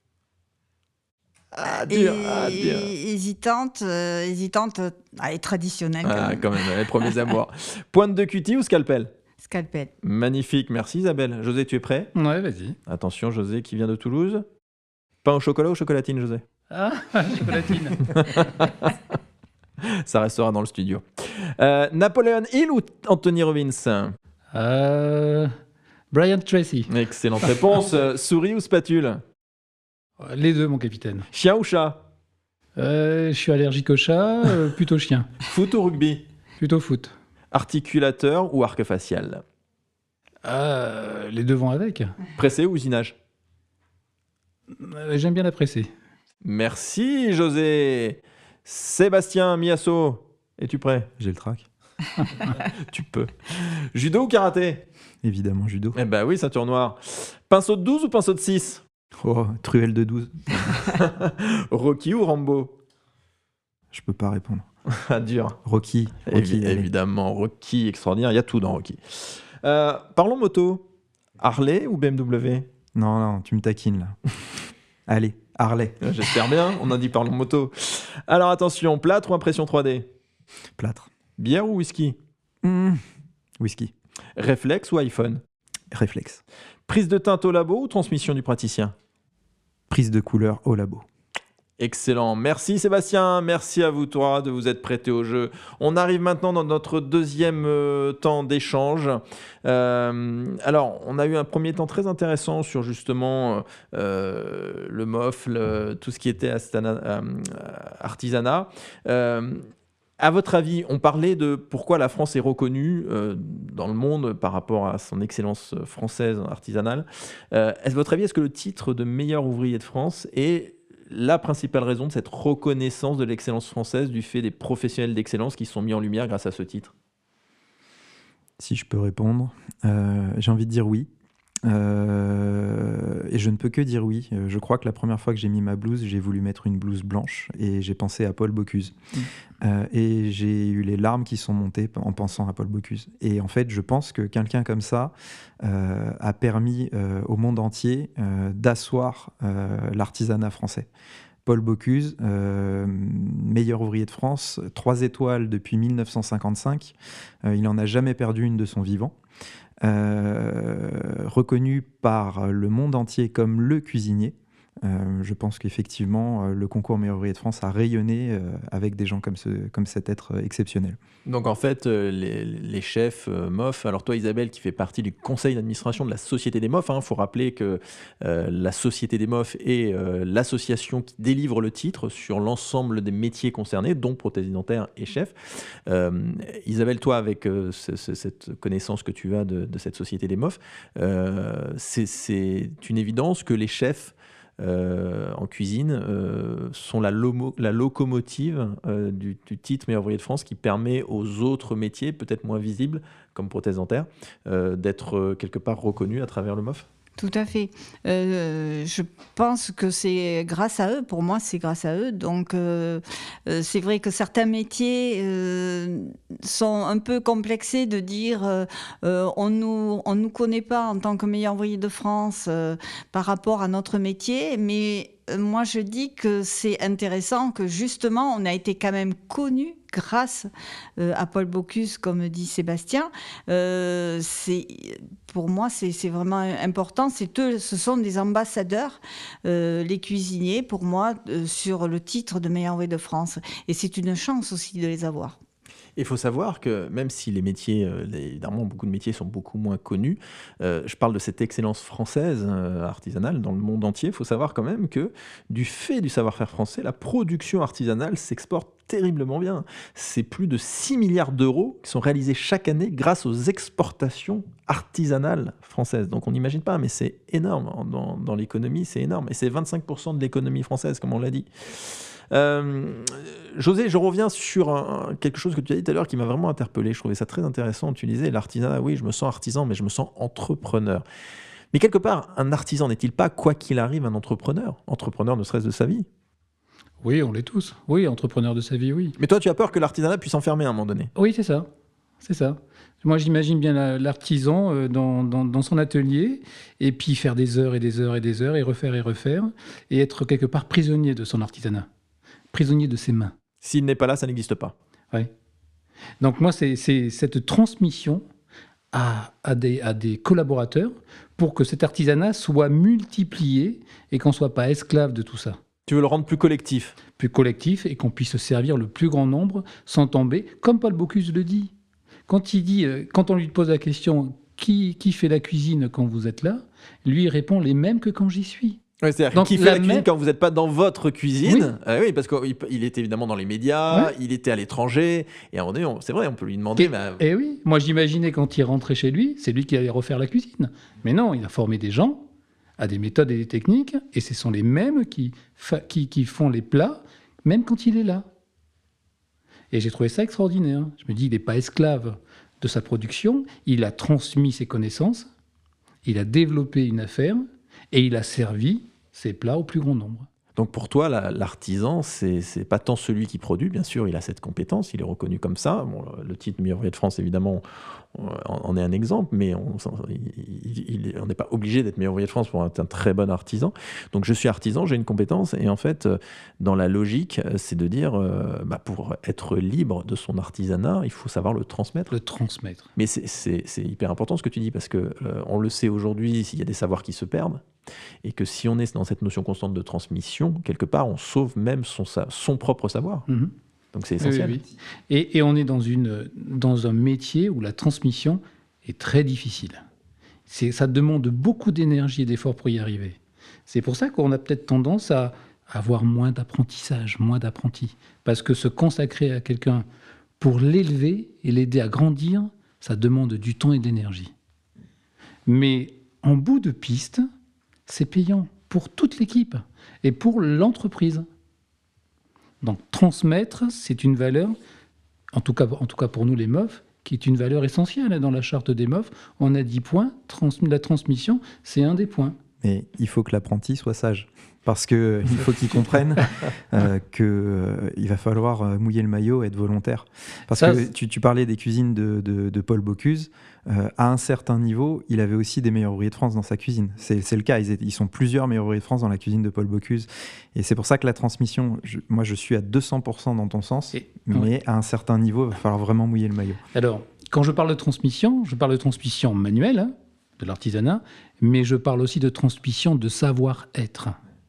Ah, dur, Et- ah, dur. Hésitante, euh, hésitante, euh, allez, traditionnelle. Ah, quand même. quand même, les premiers amours. Pointe de cutie ou scalpel ? Scalpel. Magnifique, merci Isabelle. José, tu es prêt ? Ouais, vas-y. Attention, José qui vient de Toulouse. Pain au chocolat ou chocolatine, José ? Ah, chocolatine. Ça restera dans le studio. Euh, Napoléon Hill ou Anthony Robbins ? Euh, Brian Tracy. Excellente réponse. Euh, souris ou spatule ? Les deux, mon capitaine. Chien ou chat ? Euh, je suis allergique au chat, euh, plutôt chien. Foot ou rugby ? Plutôt foot. Articulateur ou arc facial ? Euh, les deux vont avec. Pressé ou usinage ? Euh, J'aime bien la presser. Merci José. Sébastien Miyasso, es-tu prêt ? J'ai le trac. Tu peux. Judo ou karaté ? Évidemment, judo. Eh ben oui, ceinture noire. Pinceau de douze ou pinceau de six ? Oh, truelle de douze. Rocky ou Rambo ? Je peux pas répondre. Ah, dur. Rocky. Rocky Évi- allez. évidemment, Rocky, extraordinaire. Il y a tout dans Rocky. Euh, parlons moto. Harley ou B M W ? Non, non, tu me taquines là. Allez, Harley. Euh, J'espère bien. On a dit parlons moto. Alors attention, plâtre ou impression trois D ? Plâtre. Bière ou whisky ? Mmh. Whisky. Réflexe ou iPhone ? Réflexe. Prise de teinte au labo ou transmission du praticien ? Prise de couleur au labo. Excellent. Merci Sébastien. Merci à vous trois de vous être prêtés au jeu. On arrive maintenant dans notre deuxième euh, temps d'échange. Euh, alors, on a eu un premier temps très intéressant sur justement euh, le M O F, le- tout ce qui était astana- euh, artisanat. Euh, À votre avis, on parlait de pourquoi la France est reconnue euh, dans le monde par rapport à son excellence française artisanale. Euh, est-ce, à votre avis, est-ce que le titre de meilleur ouvrier de France est la principale raison de cette reconnaissance de l'excellence française, du fait des professionnels d'excellence qui sont mis en lumière grâce à ce titre ? Si je peux répondre, euh, j'ai envie de dire oui. Euh, et je ne peux que dire oui. Euh, Je crois que la première fois que j'ai mis ma blouse, j'ai voulu mettre une blouse blanche et j'ai pensé à Paul Bocuse. Mmh. Euh, et j'ai eu les larmes qui sont montées en pensant à Paul Bocuse. Et en fait, je pense que quelqu'un comme ça euh, a permis euh, au monde entier euh, d'asseoir euh, l'artisanat français. Paul Bocuse, euh, meilleur ouvrier de France, trois étoiles depuis mille neuf cent cinquante-cinq. Euh, il n'en a jamais perdu une de son vivant. Euh, reconnu par le monde entier comme le cuisinier. Euh, je pense qu'effectivement, euh, le concours meilleur ouvrier de France a rayonné euh, avec des gens comme, ce, comme cet être euh, exceptionnel. Donc en fait, euh, les, les chefs euh, M O F, alors toi Isabelle qui fait partie du conseil d'administration de la Société des M O F, il hein, faut rappeler que euh, la Société des M O F est euh, l'association qui délivre le titre sur l'ensemble des métiers concernés, dont prothèse dentaire et chef. Euh, Isabelle, toi avec euh, ce, ce, cette connaissance que tu as de, de cette Société des M O F, euh, c'est, c'est une évidence que les chefs Euh, en cuisine euh, sont la, lomo, la locomotive euh, du, du titre meilleur ouvrier de France qui permet aux autres métiers, peut-être moins visibles, comme prothèse dentaire, euh, d'être euh, quelque part reconnus à travers le M O F. Tout à fait. Euh, je pense que c'est grâce à eux, pour moi c'est grâce à eux. Donc euh, euh, c'est vrai que certains métiers euh, sont un peu complexés de dire euh, euh, on nous, on nous connaît pas en tant que meilleur ouvrier de France euh, par rapport à notre métier, mais moi, je dis que c'est intéressant que justement, on a été quand même connu grâce euh, à Paul Bocuse, comme dit Sébastien. Euh, c'est, pour moi, c'est, c'est vraiment important. C'est eux, ce sont des ambassadeurs, euh, les cuisiniers, pour moi, euh, sur le titre de meilleur ouvrier de France. Et c'est une chance aussi de les avoir. Il faut savoir que même si les métiers, euh, les, évidemment, beaucoup de métiers sont beaucoup moins connus, euh, je parle de cette excellence française euh, artisanale dans le monde entier, il faut savoir quand même que du fait du savoir-faire français, la production artisanale s'exporte terriblement bien. C'est plus de six milliards d'euros qui sont réalisés chaque année grâce aux exportations artisanales françaises. Donc on n'imagine pas, mais c'est énorme. Dans, dans l'économie, c'est énorme. Et c'est vingt-cinq pour cent de l'économie française, comme on l'a dit. Euh, José, je reviens sur un, quelque chose que tu as dit tout à l'heure qui m'a vraiment interpellé. Je trouvais ça très intéressant. Tu disais l'artisanat, oui, je me sens artisan, mais je me sens entrepreneur. Mais quelque part, un artisan n'est-il pas, quoi qu'il arrive, un entrepreneur ? Entrepreneur ne serait-ce de sa vie ? Oui, on l'est tous. Oui, entrepreneur de sa vie, oui. Mais toi, tu as peur que l'artisanat puisse enfermer à un moment donné ? Oui, c'est ça. C'est ça. Moi, j'imagine bien la, l'artisan euh, dans, dans, dans son atelier, et puis faire des heures et des heures et des heures, et refaire et refaire, et être quelque part prisonnier de son artisanat. Prisonnier de ses mains. S'il n'est pas là, ça n'existe pas. Oui. Donc moi, c'est, c'est cette transmission à, à, des, à des collaborateurs pour que cet artisanat soit multiplié et qu'on ne soit pas esclave de tout ça. Tu veux le rendre plus collectif ? Plus collectif et qu'on puisse servir le plus grand nombre sans tomber, comme Paul Bocuse le dit. Quand, il dit, quand on lui pose la question « qui, qui fait la cuisine quand vous êtes là ?», lui il répond « les mêmes que quand j'y suis ». Ouais, c'est-à-dire Donc, qui fait la, la cuisine même... quand vous n'êtes pas dans votre cuisine ? Oui, euh, oui parce qu'il il était évidemment dans les médias, ouais. Il était à l'étranger, et à un moment donné, on, c'est vrai, on peut lui demander... Et, bah... et oui, moi j'imaginais quand il rentrait chez lui, c'est lui qui allait refaire la cuisine. Mais non, il a formé des gens à des méthodes et des techniques, et ce sont les mêmes qui, fa... qui, qui font les plats, même quand il est là. Et j'ai trouvé ça extraordinaire. Je me dis, il n'est pas esclave de sa production, il a transmis ses connaissances, il a développé une affaire, et il a servi ses plats au plus grand nombre. Donc pour toi, la, l'artisan, c'est, c'est pas tant celui qui produit, bien sûr, il a cette compétence, il est reconnu comme ça. Bon, le titre meilleur ouvrier de France, évidemment, en est un exemple, mais on n'est pas obligé d'être meilleur ouvrier de France pour être un très bon artisan. Donc je suis artisan, j'ai une compétence, et en fait, dans la logique, c'est de dire, euh, bah, pour être libre de son artisanat, il faut savoir le transmettre. Le transmettre. Mais c'est, c'est, c'est hyper important ce que tu dis, parce qu'on euh, le sait aujourd'hui, s'il y a des savoirs qui se perdent, et que si on est dans cette notion constante de transmission, quelque part, on sauve même son, son propre savoir. Mmh. Donc c'est essentiel. Oui, oui. Et, et on est dans, une, dans un métier où la transmission est très difficile. C'est, ça demande beaucoup d'énergie et d'efforts pour y arriver. C'est pour ça qu'on a peut-être tendance à avoir moins d'apprentissage, moins d'apprentis. Parce que se consacrer à quelqu'un pour l'élever et l'aider à grandir, ça demande du temps et de l'énergie. Mais en bout de piste, c'est payant pour toute l'équipe et pour l'entreprise. Donc transmettre, c'est une valeur, en tout cas, en tout cas pour nous les M O F, qui est une valeur essentielle dans la charte des M O F. On a dix points, trans- la transmission, c'est un des points. Mais il faut que l'apprenti soit sage, parce qu'il faut qu'il comprenne euh, qu'il euh, va falloir mouiller le maillot et être volontaire. Parce Ça, que tu, tu parlais des cuisines de, de, de Paul Bocuse. Euh, à un certain niveau, il avait aussi des meilleurs ouvriers de France dans sa cuisine. C'est, c'est le cas, ils, étaient, ils sont plusieurs meilleurs ouvriers de France dans la cuisine de Paul Bocuse. Et c'est pour ça que la transmission, je, moi je suis à deux cents pour cent dans ton sens, et, mais ouais. à un certain niveau, il va falloir vraiment mouiller le maillot. Alors, quand je parle de transmission, je parle de transmission manuelle, hein, de l'artisanat, mais je parle aussi de transmission de savoir-être.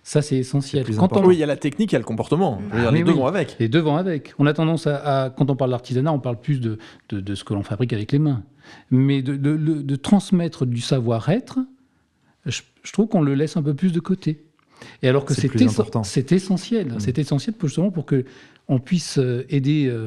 Ça, c'est essentiel. C'est Quand important. on... Oui, il y a la technique, il y a le comportement. Je veux dire, Ah, les oui, deux oui. vont avec. Les deux vont avec. On a tendance à, à quand on parle d'artisanat, on parle plus de, de, de ce que l'on fabrique avec les mains. Mais de, de, de, de transmettre du savoir-être, je, je trouve qu'on le laisse un peu plus de côté. Et alors que C'est c'est, plus essen- important. c'est essentiel. Mmh. C'est essentiel pour, justement pour qu'on puisse aider euh,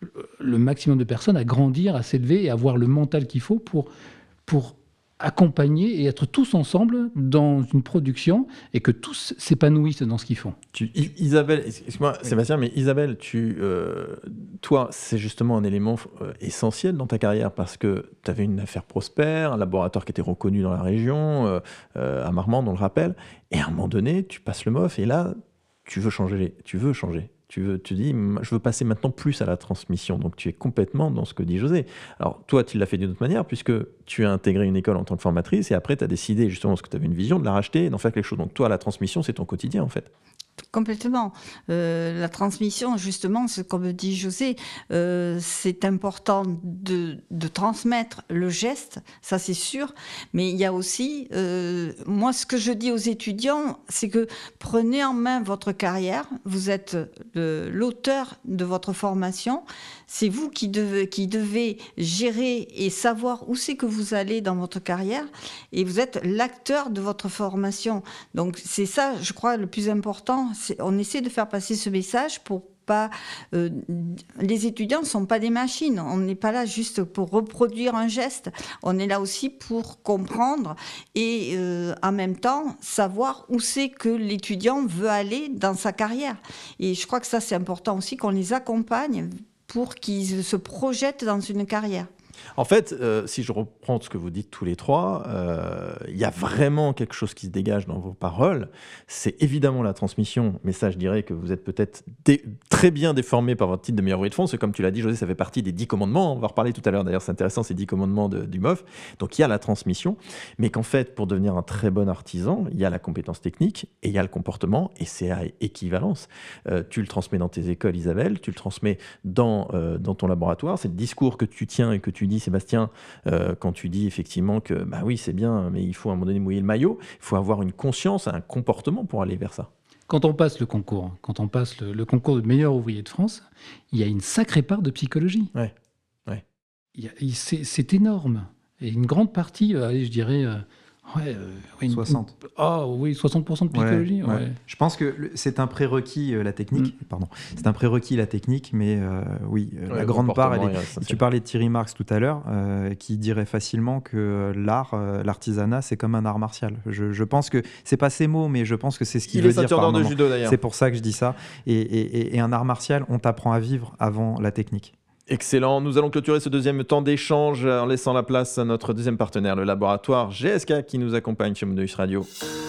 le maximum de personnes à grandir, à s'élever et à avoir le mental qu'il faut pour, pour accompagner et être tous ensemble dans une production et que tous s'épanouissent dans ce qu'ils font. Tu, I- Isabelle, excuse-moi Sébastien, mais Isabelle, tu, euh, toi, c'est justement un élément euh, essentiel dans ta carrière parce que tu avais une affaire prospère, un laboratoire qui était reconnu dans la région, euh, euh, à Marmande, on le rappelle, et à un moment donné, tu passes le M O F et là, tu veux changer, les- tu veux changer. Tu, veux, tu dis, je veux passer maintenant plus à la transmission. Donc, tu es complètement dans ce que dit José. Alors, toi, tu l'as fait d'une autre manière, puisque tu as intégré une école en tant que formatrice, et après, tu as décidé, justement, parce que tu avais une vision, de la racheter et d'en faire quelque chose. Donc, toi, la transmission, c'est ton quotidien, en fait. Complètement. Euh, la transmission, justement, c'est comme dit José, euh, c'est important de, de transmettre le geste, ça c'est sûr, mais il y a aussi, euh, moi ce que je dis aux étudiants, c'est que prenez en main votre carrière, vous êtes le- l'auteur de votre formation, c'est vous qui devez, qui devez gérer et savoir où c'est que vous allez dans votre carrière, et vous êtes l'acteur de votre formation. Donc c'est ça, je crois, le plus important. C'est, on essaie de faire passer ce message pour pas... Euh, les étudiants ne sont pas des machines. On n'est pas là juste pour reproduire un geste. On est là aussi pour comprendre et euh, en même temps savoir où c'est que l'étudiant veut aller dans sa carrière. Et je crois que ça, c'est important aussi qu'on les accompagne pour qu'ils se projettent dans une carrière. En fait, euh, si je reprends ce que vous dites tous les trois, euh, il y a vraiment quelque chose qui se dégage dans vos paroles. C'est évidemment la transmission, mais ça, je dirais que vous êtes peut-être dé- très bien déformé par votre titre de meilleur ouvrier de fond. C'est comme tu l'as dit, José, ça fait partie des dix commandements. On va reparler tout à l'heure, d'ailleurs, c'est intéressant, ces dix commandements de- du M O F. Donc, il y a la transmission, mais qu'en fait, pour devenir un très bon artisan, il y a la compétence technique et il y a le comportement, et c'est à équivalence. Euh, tu le transmets dans tes écoles, Isabelle, tu le transmets dans, euh, dans ton laboratoire. C'est le discours que tu tiens et que tu dis, Sébastien, euh, quand tu dis effectivement que bah oui, c'est bien, mais il faut à un moment donné mouiller le maillot, il faut avoir une conscience, un comportement pour aller vers ça. Quand on passe le concours, quand on passe le, le concours de meilleur ouvrier de France, il y a une sacrée part de psychologie. Ouais, ouais. Il y a- il- c'est, c'est énorme. Et une grande partie, euh, allez, je dirais... euh, ouais, euh, ouais, une- soixante. une- Ah oui, soixante pour cent de psychologie. Ouais, ouais. ouais. Je pense que le- c'est un prérequis, euh, la technique. Pardon. C'est un prérequis, la technique, mais euh, oui, euh, Ouais, la le grande part, elle comportement, est... ouais, ça, c'est- Tu parlais de Thierry Marx tout à l'heure, euh, qui dirait facilement que l'art, euh, l'artisanat, c'est comme un art martial. Je, je pense que, c'est pas ces mots, mais je pense que c'est ce qu'il Il veut est dire ceinture par d'or de moment. judo, d'ailleurs. C'est pour ça que je dis ça. Et, et- et- et un art martial, on t'apprend à vivre avant la technique. Excellent. Nous allons clôturer ce deuxième temps d'échange en laissant la place à notre deuxième partenaire, le laboratoire G S K, qui nous accompagne chez Modus Radio.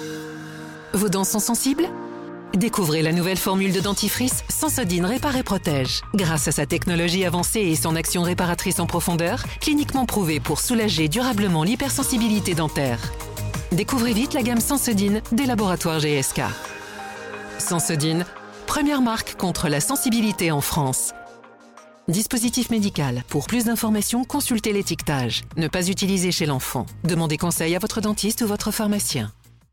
Vos dents sont sensibles ? Découvrez la nouvelle formule de dentifrice Sensodyne Répare et Protège. Grâce à sa technologie avancée et son action réparatrice en profondeur, cliniquement prouvée pour soulager durablement l'hypersensibilité dentaire. Découvrez vite la gamme Sensodyne des laboratoires G S K. Sensodyne, première marque contre la sensibilité en France. Dispositif médical. Pour plus d'informations, consultez l'étiquetage. Ne pas utiliser chez l'enfant. Demandez conseil à votre dentiste ou votre pharmacien.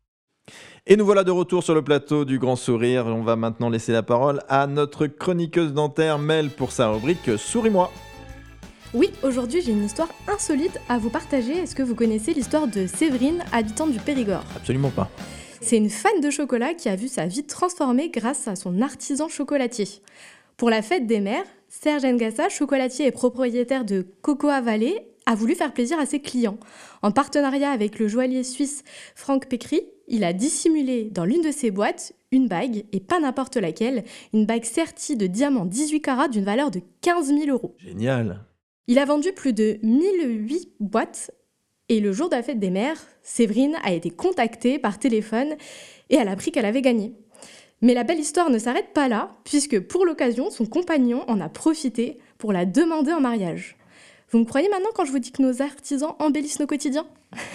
Et nous voilà de retour sur le plateau du Grand Sourire. On va maintenant laisser la parole à notre chroniqueuse dentaire Mel pour sa rubrique Souris-moi. Oui, aujourd'hui j'ai une histoire insolite à vous partager. Est-ce que vous connaissez l'histoire de Séverine, habitante du Périgord ? Absolument pas. C'est une fan de chocolat qui a vu sa vie transformée grâce à son artisan chocolatier. Pour la fête des mères, Serge Ngassa, chocolatier et propriétaire de Cocoa Valley, a voulu faire plaisir à ses clients. En partenariat avec le joaillier suisse Franck Pécry, il a dissimulé dans l'une de ses boîtes une bague, et pas n'importe laquelle, une bague sertie de diamants dix-huit carats d'une valeur de quinze mille euros. Génial. Il a vendu plus de mille huit boîtes, et le jour de la fête des mères, Séverine a été contactée par téléphone et elle a appris qu'elle avait gagné. Mais la belle histoire ne s'arrête pas là, puisque pour l'occasion, son compagnon en a profité pour la demander en mariage. Vous me croyez maintenant quand je vous dis que nos artisans embellissent nos quotidiens ?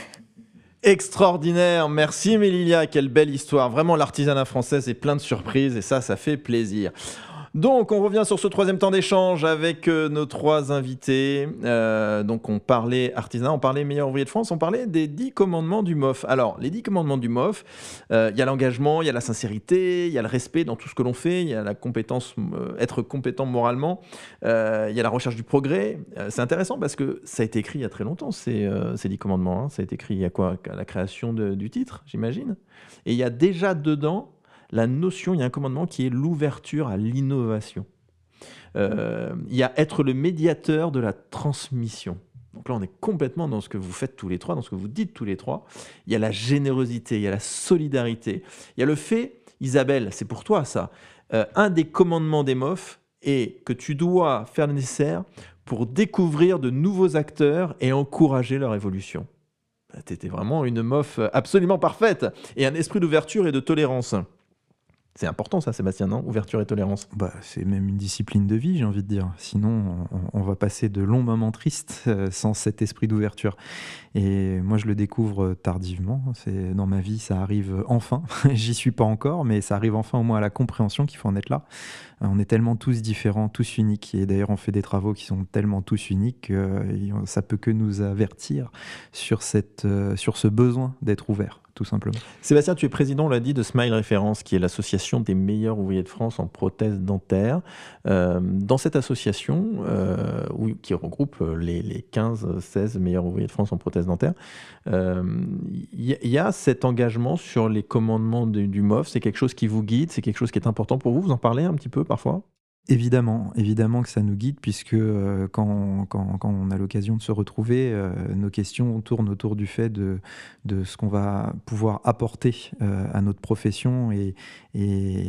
Extraordinaire, merci Mélilia, quelle belle histoire. Vraiment, l'artisanat français, c'est plein de surprises et ça, ça fait plaisir. Donc, on revient sur ce troisième temps d'échange avec euh, nos trois invités. Euh, donc, on parlait artisanat, on parlait meilleur ouvrier de France, on parlait des dix commandements du M O F. Alors, les dix commandements du M O F, il euh, y a l'engagement, il y a la sincérité, il y a le respect dans tout ce que l'on fait, il y a la compétence, euh, être compétent moralement, il euh, y a la recherche du progrès. Euh, c'est intéressant parce que ça a été écrit il y a très longtemps, ces, euh, ces dix commandements. Hein. Ça a été écrit il y a quoi ? À la création de, du titre, j'imagine. Et il y a déjà dedans la notion, il y a un commandement qui est l'ouverture à l'innovation. Euh, il y a être le médiateur de la transmission. Donc là, on est complètement dans ce que vous faites tous les trois, dans ce que vous dites tous les trois. Il y a la générosité, il y a la solidarité. Il y a le fait, Isabelle, c'est pour toi ça, euh, un des commandements des M O F est que tu dois faire le nécessaire pour découvrir de nouveaux acteurs et encourager leur évolution. Tu étais vraiment une M O F absolument parfaite et un esprit d'ouverture et de tolérance. C'est important ça, Sébastien, non ? Ouverture et tolérance. Bah, c'est même une discipline de vie, j'ai envie de dire. Sinon, on, on va passer de longs moments tristes euh, sans cet esprit d'ouverture. Et moi, je le découvre tardivement. C'est, dans ma vie, ça arrive enfin. J'y suis pas encore, mais ça arrive enfin au moins à la compréhension qu'il faut en être là. On est tellement tous différents, tous uniques. Et d'ailleurs, on fait des travaux qui sont tellement tous uniques que euh, ça peut que nous avertir sur, cette, euh, sur ce besoin d'être ouvert, tout simplement. Sébastien, tu es président, on l'a dit, de Smile Référence, qui est l'association des meilleurs ouvriers de France en prothèses dentaires. Euh, dans cette association, euh, où, qui regroupe les, les quinze seize meilleurs ouvriers de France en prothèses dentaires, il euh, y, y a cet engagement sur les commandements du, du M O F. C'est quelque chose qui vous guide, c'est quelque chose qui est important pour vous. Vous en parlez un petit peu parfois ? Évidemment, évidemment que ça nous guide, puisque euh, quand, quand, quand on a l'occasion de se retrouver, euh, nos questions tournent autour du fait de, de ce qu'on va pouvoir apporter euh, à notre profession, et, et,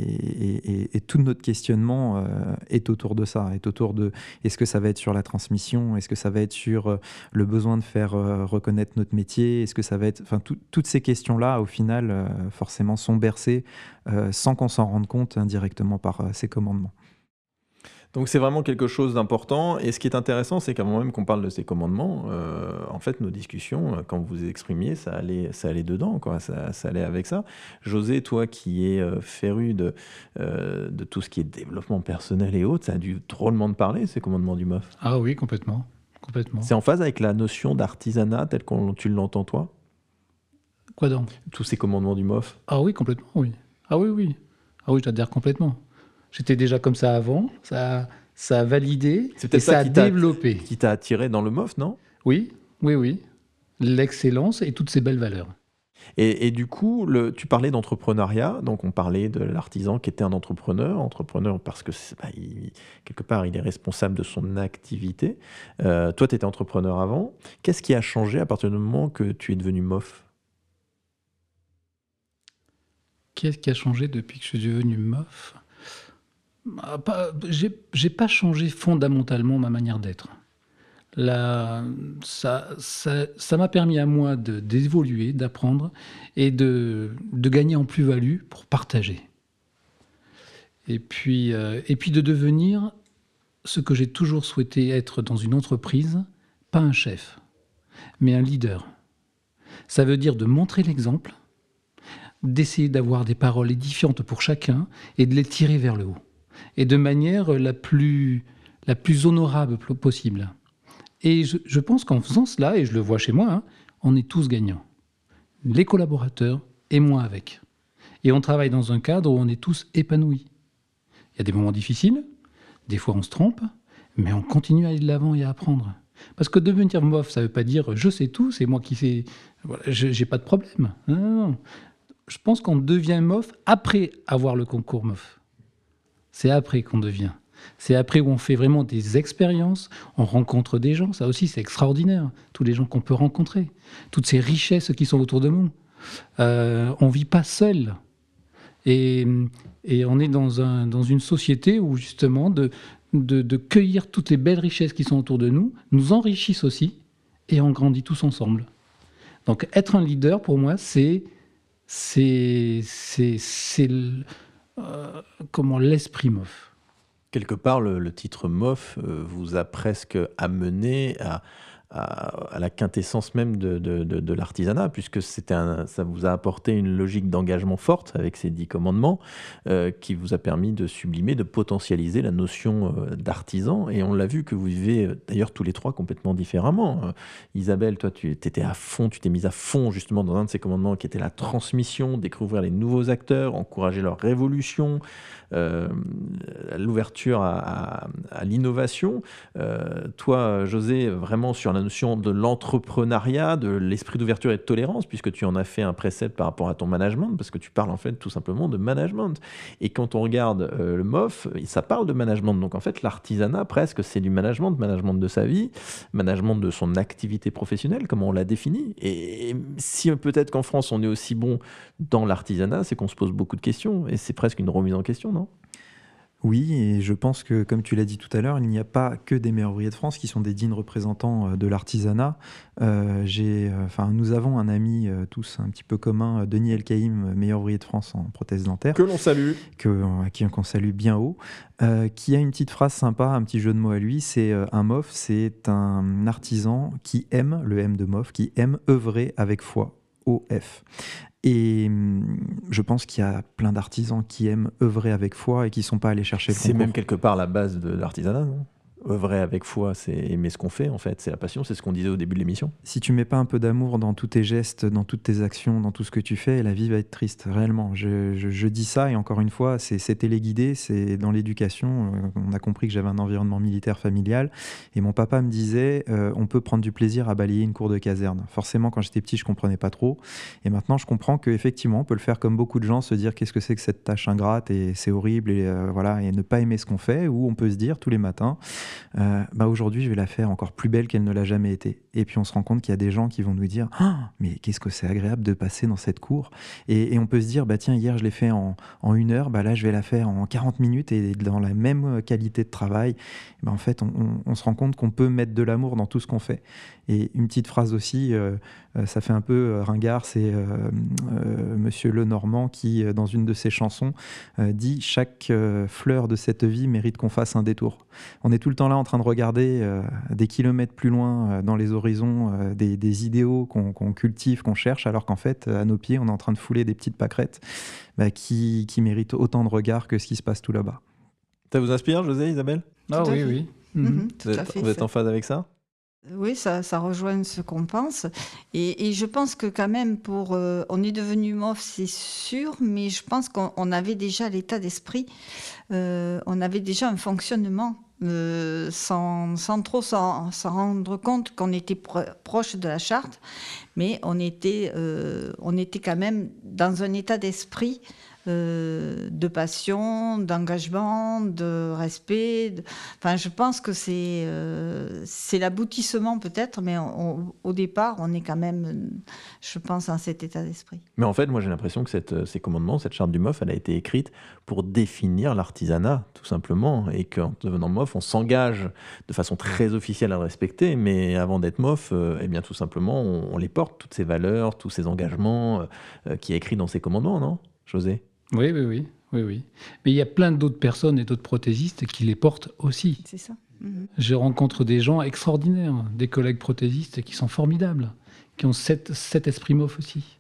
et, et tout notre questionnement euh, est autour de ça, est autour de est-ce que ça va être sur la transmission, est-ce que ça va être sur euh, le besoin de faire euh, reconnaître notre métier, est-ce que ça va être, enfin tout, toutes ces questions-là, au final, euh, forcément, sont bercées euh, sans qu'on s'en rende compte indirectement par euh, ces commandements. Donc c'est vraiment quelque chose d'important. Et ce qui est intéressant, c'est qu'avant même qu'on parle de ces commandements, euh, en fait, nos discussions, quand vous exprimiez, ça allait, ça allait dedans, quoi. Ça, ça allait avec ça. José, toi qui es euh, féru de, euh, de tout ce qui est développement personnel et autres, ça a dû drôlement te parler, ces commandements du M O F. Ah oui, complètement. complètement. C'est en phase avec la notion d'artisanat tel que tu l'entends, toi ? Quoi donc ? Tous ces commandements du M O F. Ah oui, complètement, oui. Ah oui, oui. Ah oui, j'adhère complètement. J'étais déjà comme ça avant, ça, ça a validé c'est peut-être et ça, ça a qui développé. Qui t'a attiré dans le M O F, non ? Oui, oui, oui. L'excellence et toutes ces belles valeurs. Et, et du coup, le, tu parlais d'entrepreneuriat, donc on parlait de l'artisan qui était un entrepreneur, entrepreneur parce que bah, il, quelque part il est responsable de son activité. Euh, toi, tu étais entrepreneur avant. Qu'est-ce qui a changé à partir du moment que tu es devenu M O F ? Qu'est-ce qui a changé depuis que je suis devenu M O F ? Pas, j'ai, j'ai pas changé fondamentalement ma manière d'être. Là, ça, ça, ça m'a permis à moi de, d'évoluer, d'apprendre et de, de gagner en plus-value pour partager. Et puis, euh, et puis de devenir ce que j'ai toujours souhaité être dans une entreprise, pas un chef, mais un leader. Ça veut dire de montrer l'exemple, d'essayer d'avoir des paroles édifiantes pour chacun et de les tirer vers le haut. Et de manière la plus, la plus honorable possible. Et je, je pense qu'en faisant cela, et je le vois chez moi, hein, on est tous gagnants. Les collaborateurs et moi avec. Et on travaille dans un cadre où on est tous épanouis. Il y a des moments difficiles, des fois on se trompe, mais on continue à aller de l'avant et à apprendre. Parce que devenir M O F, ça ne veut pas dire je sais tout, c'est moi qui sais, voilà, je n'ai pas de problème. Non, non, non. Je pense qu'on devient M O F après avoir le concours M O F. C'est après qu'on devient. C'est après où on fait vraiment des expériences, on rencontre des gens. Ça aussi, c'est extraordinaire. Tous les gens qu'on peut rencontrer, toutes ces richesses qui sont autour de nous. Euh, on ne vit pas seul. Et, et on est dans, un, dans une société où, justement, de, de, de cueillir toutes les belles richesses qui sont autour de nous, nous enrichissent aussi, et on grandit tous ensemble. Donc, être un leader, pour moi, c'est... c'est, c'est, c'est euh, comment l'esprit M O F. Quelque part, le, le titre M O F euh, vous a presque amené à, à, à la quintessence même de, de, de, de l'artisanat, puisque c'était un, ça vous a apporté une logique d'engagement forte avec ces dix commandements euh, qui vous a permis de sublimer, de potentialiser la notion euh, d'artisan. Et on l'a vu que vous vivez euh, d'ailleurs tous les trois complètement différemment. Euh, Isabelle, toi, tu étais à fond, tu t'es mise à fond justement dans un de ces commandements qui était la transmission, découvrir les nouveaux acteurs, encourager leur révolution, euh, l'ouverture à, à, à l'innovation. Euh, toi, José, vraiment sur la notion de l'entrepreneuriat, de l'esprit d'ouverture et de tolérance, puisque tu en as fait un précepte par rapport à ton management, parce que tu parles en fait tout simplement de management. Et quand on regarde euh, le M O F, ça parle de management. Donc en fait, l'artisanat, presque, c'est du management, management de sa vie, management de son activité professionnelle, comme on l'a défini. Et, et si peut-être qu'en France, on est aussi bon dans l'artisanat, c'est qu'on se pose beaucoup de questions. Et c'est presque une remise en question, non ? Oui, et je pense que, comme tu l'as dit tout à l'heure, il n'y a pas que des meilleurs ouvriers de France qui sont des dignes représentants de l'artisanat. Euh, j'ai, enfin, nous avons un ami euh, tous un petit peu commun, Denis Elkaïm, meilleur ouvrier de France en prothèse dentaire. Que l'on salue. Que, à qui on salue bien haut. Euh, qui a une petite phrase sympa, un petit jeu de mots à lui. C'est euh, un M O F, c'est un artisan qui aime, le M de M O F, qui aime œuvrer avec foi. O F. Et je pense qu'il y a plein d'artisans qui aiment œuvrer avec foi et qui ne sont pas allés chercher le concours. C'est même quelque part la base de l'artisanat, non ? Œuvrer avec foi, c'est aimer ce qu'on fait, en fait. C'est la passion, c'est ce qu'on disait au début de l'émission. Si tu mets pas un peu d'amour dans tous tes gestes, dans toutes tes actions, dans tout ce que tu fais, la vie va être triste, réellement. Je, je, je dis ça, et encore une fois, c'est, c'est téléguidé, c'est dans l'éducation. On a compris que j'avais un environnement militaire familial, et mon papa me disait, euh, on peut prendre du plaisir à balayer une cour de caserne. Forcément, quand j'étais petit, je comprenais pas trop, et maintenant, je comprends qu'effectivement, on peut le faire comme beaucoup de gens, se dire qu'est-ce que c'est que cette tâche ingrate, et c'est horrible, et, euh, voilà, et ne pas aimer ce qu'on fait, ou on peut se dire tous les matins, Euh, bah aujourd'hui je vais la faire encore plus belle qu'elle ne l'a jamais été. Et puis on se rend compte qu'il y a des gens qui vont nous dire ah, mais qu'est-ce que c'est agréable de passer dans cette cour, et, et on peut se dire bah tiens, hier je l'ai fait en, en une heure, bah là je vais la faire en quarante minutes et dans la même qualité de travail. Bah en fait on, on, on se rend compte qu'on peut mettre de l'amour dans tout ce qu'on fait. Et une petite phrase aussi, euh, euh, ça fait un peu ringard, c'est euh, euh, Monsieur Lenormand qui, dans une de ses chansons, euh, dit « Chaque euh, fleur de cette vie mérite qu'on fasse un détour ». On est tout le temps là en train de regarder euh, des kilomètres plus loin euh, dans les horizons euh, des, des idéaux qu'on, qu'on cultive, qu'on cherche, alors qu'en fait, à nos pieds, on est en train de fouler des petites pâquerettes bah, qui, qui méritent autant de regards que ce qui se passe tout là-bas. Ça vous inspire, José, Isabelle ? Ah oui, oui. Mmh. Mmh. Mmh, vous êtes, vous êtes en phase avec ça ? Oui, ça, ça rejoint ce qu'on pense. Et, et je pense que quand même, pour, euh, on est devenu M O F, c'est sûr, mais je pense qu'on on avait déjà l'état d'esprit, euh, on avait déjà un fonctionnement, euh, sans, sans trop s'en, s'en rendre compte qu'on était pro- proche de la charte, mais on était, euh, on était quand même dans un état d'esprit Euh, de passion, d'engagement, de respect. De... Enfin, je pense que c'est, euh, c'est l'aboutissement peut-être, mais on, on, au départ, on est quand même, je pense, dans cet état d'esprit. Mais en fait, moi, j'ai l'impression que cette, ces commandements, cette charte du M O F, elle a été écrite pour définir l'artisanat, tout simplement, et qu'en devenant M O F, on s'engage de façon très officielle à le respecter, mais avant d'être M O F, euh, eh bien, tout simplement, on, on les porte, toutes ces valeurs, tous ces engagements euh, qui est écrit dans ces commandements, non, José ? Oui, oui, oui, oui, oui. Mais il y a plein d'autres personnes et d'autres prothésistes qui les portent aussi. C'est ça. Mmh. Je rencontre des gens extraordinaires, des collègues prothésistes qui sont formidables, qui ont cet, cet esprit M O F aussi.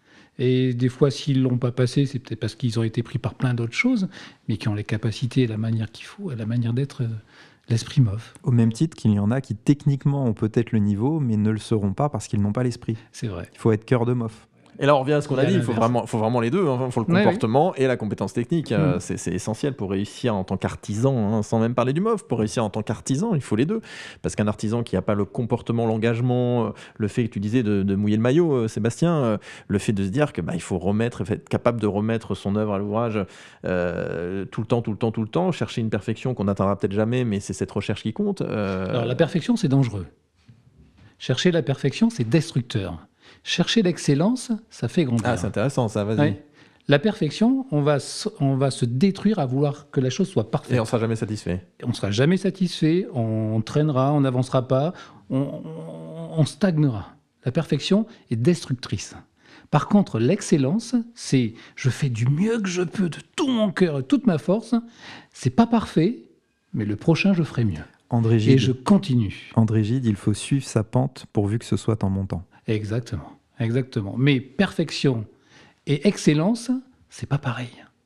Et des fois, s'ils ne l'ont pas passé, c'est peut-être parce qu'ils ont été pris par plein d'autres choses, mais qui ont les capacités et la manière qu'il faut, et la manière d'être, euh, l'esprit M O F. Au même titre qu'il y en a qui, techniquement, ont peut-être le niveau, mais ne le seront pas parce qu'ils n'ont pas l'esprit. C'est vrai. Il faut être cœur de M O F. Et là, on revient à ce qu'on a dit, il faut l'inverse. vraiment, faut vraiment les deux. Il hein. faut le comportement oui, oui. et la compétence technique. Mmh. Euh, c'est, c'est essentiel pour réussir en tant qu'artisan, hein, sans même parler du M O F. Pour réussir en tant qu'artisan, il faut les deux. Parce qu'un artisan qui n'a pas le comportement, l'engagement, le fait que tu disais de, de mouiller le maillot, euh, Sébastien, euh, le fait de se dire que bah, il faut remettre, être capable de remettre son œuvre à l'ouvrage euh, tout le temps, tout le temps, tout le temps, chercher une perfection qu'on n'atteindra peut-être jamais, mais c'est cette recherche qui compte. Euh... Alors la perfection, c'est dangereux. Chercher la perfection, c'est destructeur. Chercher l'excellence, ça fait grandir. Ah, c'est intéressant, ça, vas-y. Ouais. La perfection, on va, on va se détruire à vouloir que la chose soit parfaite. Et on ne sera jamais satisfait. On ne sera jamais satisfait, on traînera, on n'avancera pas, on, on, on stagnera. La perfection est destructrice. Par contre, l'excellence, c'est je fais du mieux que je peux, de tout mon cœur et toute ma force. C'est pas parfait, mais le prochain, je ferai mieux. André Et Gide. je continue. André Gide, il faut suivre sa pente pourvu que ce soit en montant. Exactement, exactement. Mais perfection et excellence, c'est pas pareil.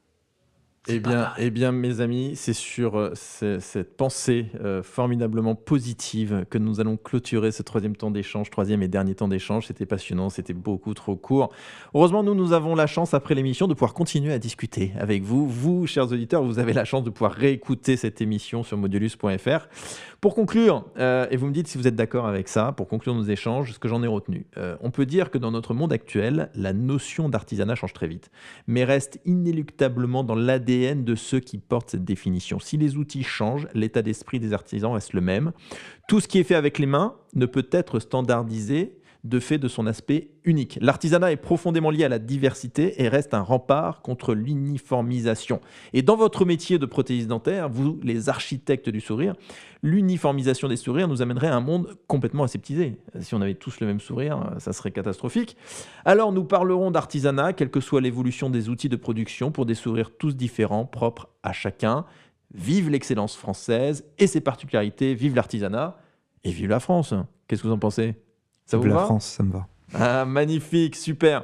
Eh bien, eh bien, mes amis, c'est sur euh, c'est- cette pensée euh, formidablement positive que nous allons clôturer ce troisième temps d'échange, troisième et dernier temps d'échange. C'était passionnant, c'était beaucoup trop court. Heureusement, nous, nous avons la chance, après l'émission, de pouvoir continuer à discuter avec vous. Vous, chers auditeurs, vous avez la chance de pouvoir réécouter cette émission sur modulus point f r. Pour conclure, euh, et vous me dites si vous êtes d'accord avec ça, pour conclure nos échanges, ce que j'en ai retenu, euh, on peut dire que dans notre monde actuel, la notion d'artisanat change très vite, mais reste inéluctablement dans l'A D N de ceux qui portent cette définition. Si les outils changent, l'état d'esprit des artisans reste le même. Tout ce qui est fait avec les mains ne peut être standardisé de fait de son aspect unique. L'artisanat est profondément lié à la diversité et reste un rempart contre l'uniformisation. Et dans votre métier de prothésiste dentaire, vous, les architectes du sourire, l'uniformisation des sourires nous amènerait à un monde complètement aseptisé. Si on avait tous le même sourire, ça serait catastrophique. Alors nous parlerons d'artisanat, quelle que soit l'évolution des outils de production, pour des sourires tous différents, propres à chacun. Vive l'excellence française et ses particularités, vive l'artisanat et vive la France. Qu'est-ce que vous en pensez ? Ça vous la va ? France, ça me va. Ah, magnifique, super.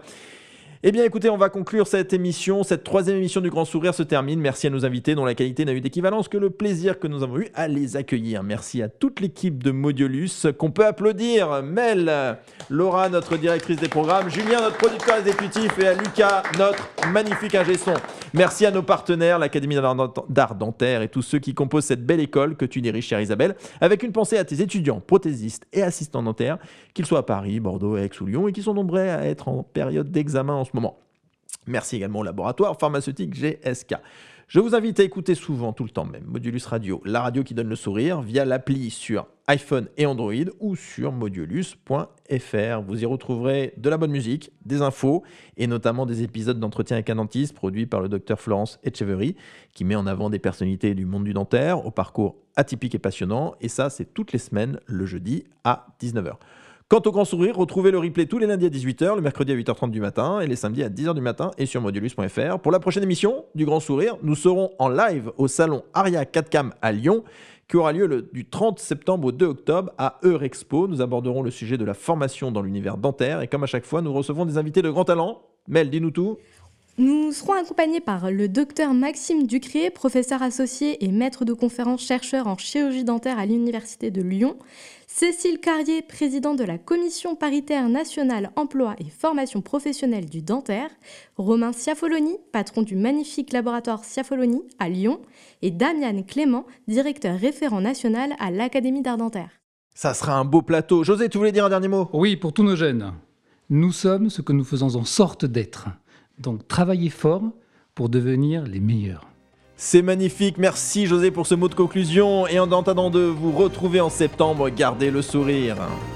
Eh bien, écoutez, on va conclure cette émission. Cette troisième émission du Grand Sourire se termine. Merci à nos invités dont la qualité n'a eu d'équivalence que le plaisir que nous avons eu à les accueillir. Merci à toute l'équipe de Modulus qu'on peut applaudir. Mel, Laura, notre directrice des programmes, Julien, notre producteur exécutif, et à Lucas, notre magnifique ingé son. Merci à nos partenaires, l'Académie d'art dentaire et tous ceux qui composent cette belle école que tu diriges, chère Isabelle, avec une pensée à tes étudiants, prothésistes et assistants dentaires, qu'ils soient à Paris, Bordeaux, Aix ou Lyon, et qui sont nombreux à être en période d'examen en ce moment. Merci également au laboratoire pharmaceutique G S K. Je vous invite à écouter souvent, tout le temps même, Modulus Radio, la radio qui donne le sourire, via l'appli sur iPhone et Android ou sur modulus point f r. Vous y retrouverez de la bonne musique, des infos et notamment des épisodes d'entretien avec un dentiste produits par le docteur Florence Etcheverry, qui met en avant des personnalités du monde du dentaire au parcours atypique et passionnant. Et ça, c'est toutes les semaines, le jeudi à dix-neuf heures. Quant au Grand Sourire, retrouvez le replay tous les lundis à dix-huit heures, le mercredi à huit heures trente du matin et les samedis à dix heures du matin et sur modulus point f r. Pour la prochaine émission du Grand Sourire, nous serons en live au salon Aria quatre cam à Lyon, qui aura lieu le, du trente septembre au deux octobre à Eurexpo. Nous aborderons le sujet de la formation dans l'univers dentaire et comme à chaque fois, nous recevons des invités de grand talent. Mel, dis-nous tout. Nous serons accompagnés par le docteur Maxime Ducrier, professeur associé et maître de conférences chercheur en chirurgie dentaire à l'Université de Lyon, Cécile Carrier, présidente de la Commission paritaire nationale emploi et formation professionnelle du dentaire, Romain Sciafoloni, patron du magnifique laboratoire Sciafoloni à Lyon, et Damian Clément, directeur référent national à l'Académie d'art dentaire. Ça sera un beau plateau. José, tu voulais dire un dernier mot ? Oui, pour tous nos jeunes, nous sommes ce que nous faisons en sorte d'être. Donc travaillez fort pour devenir les meilleurs. C'est magnifique, merci José pour ce mot de conclusion et en attendant de vous retrouver en septembre, gardez le sourire.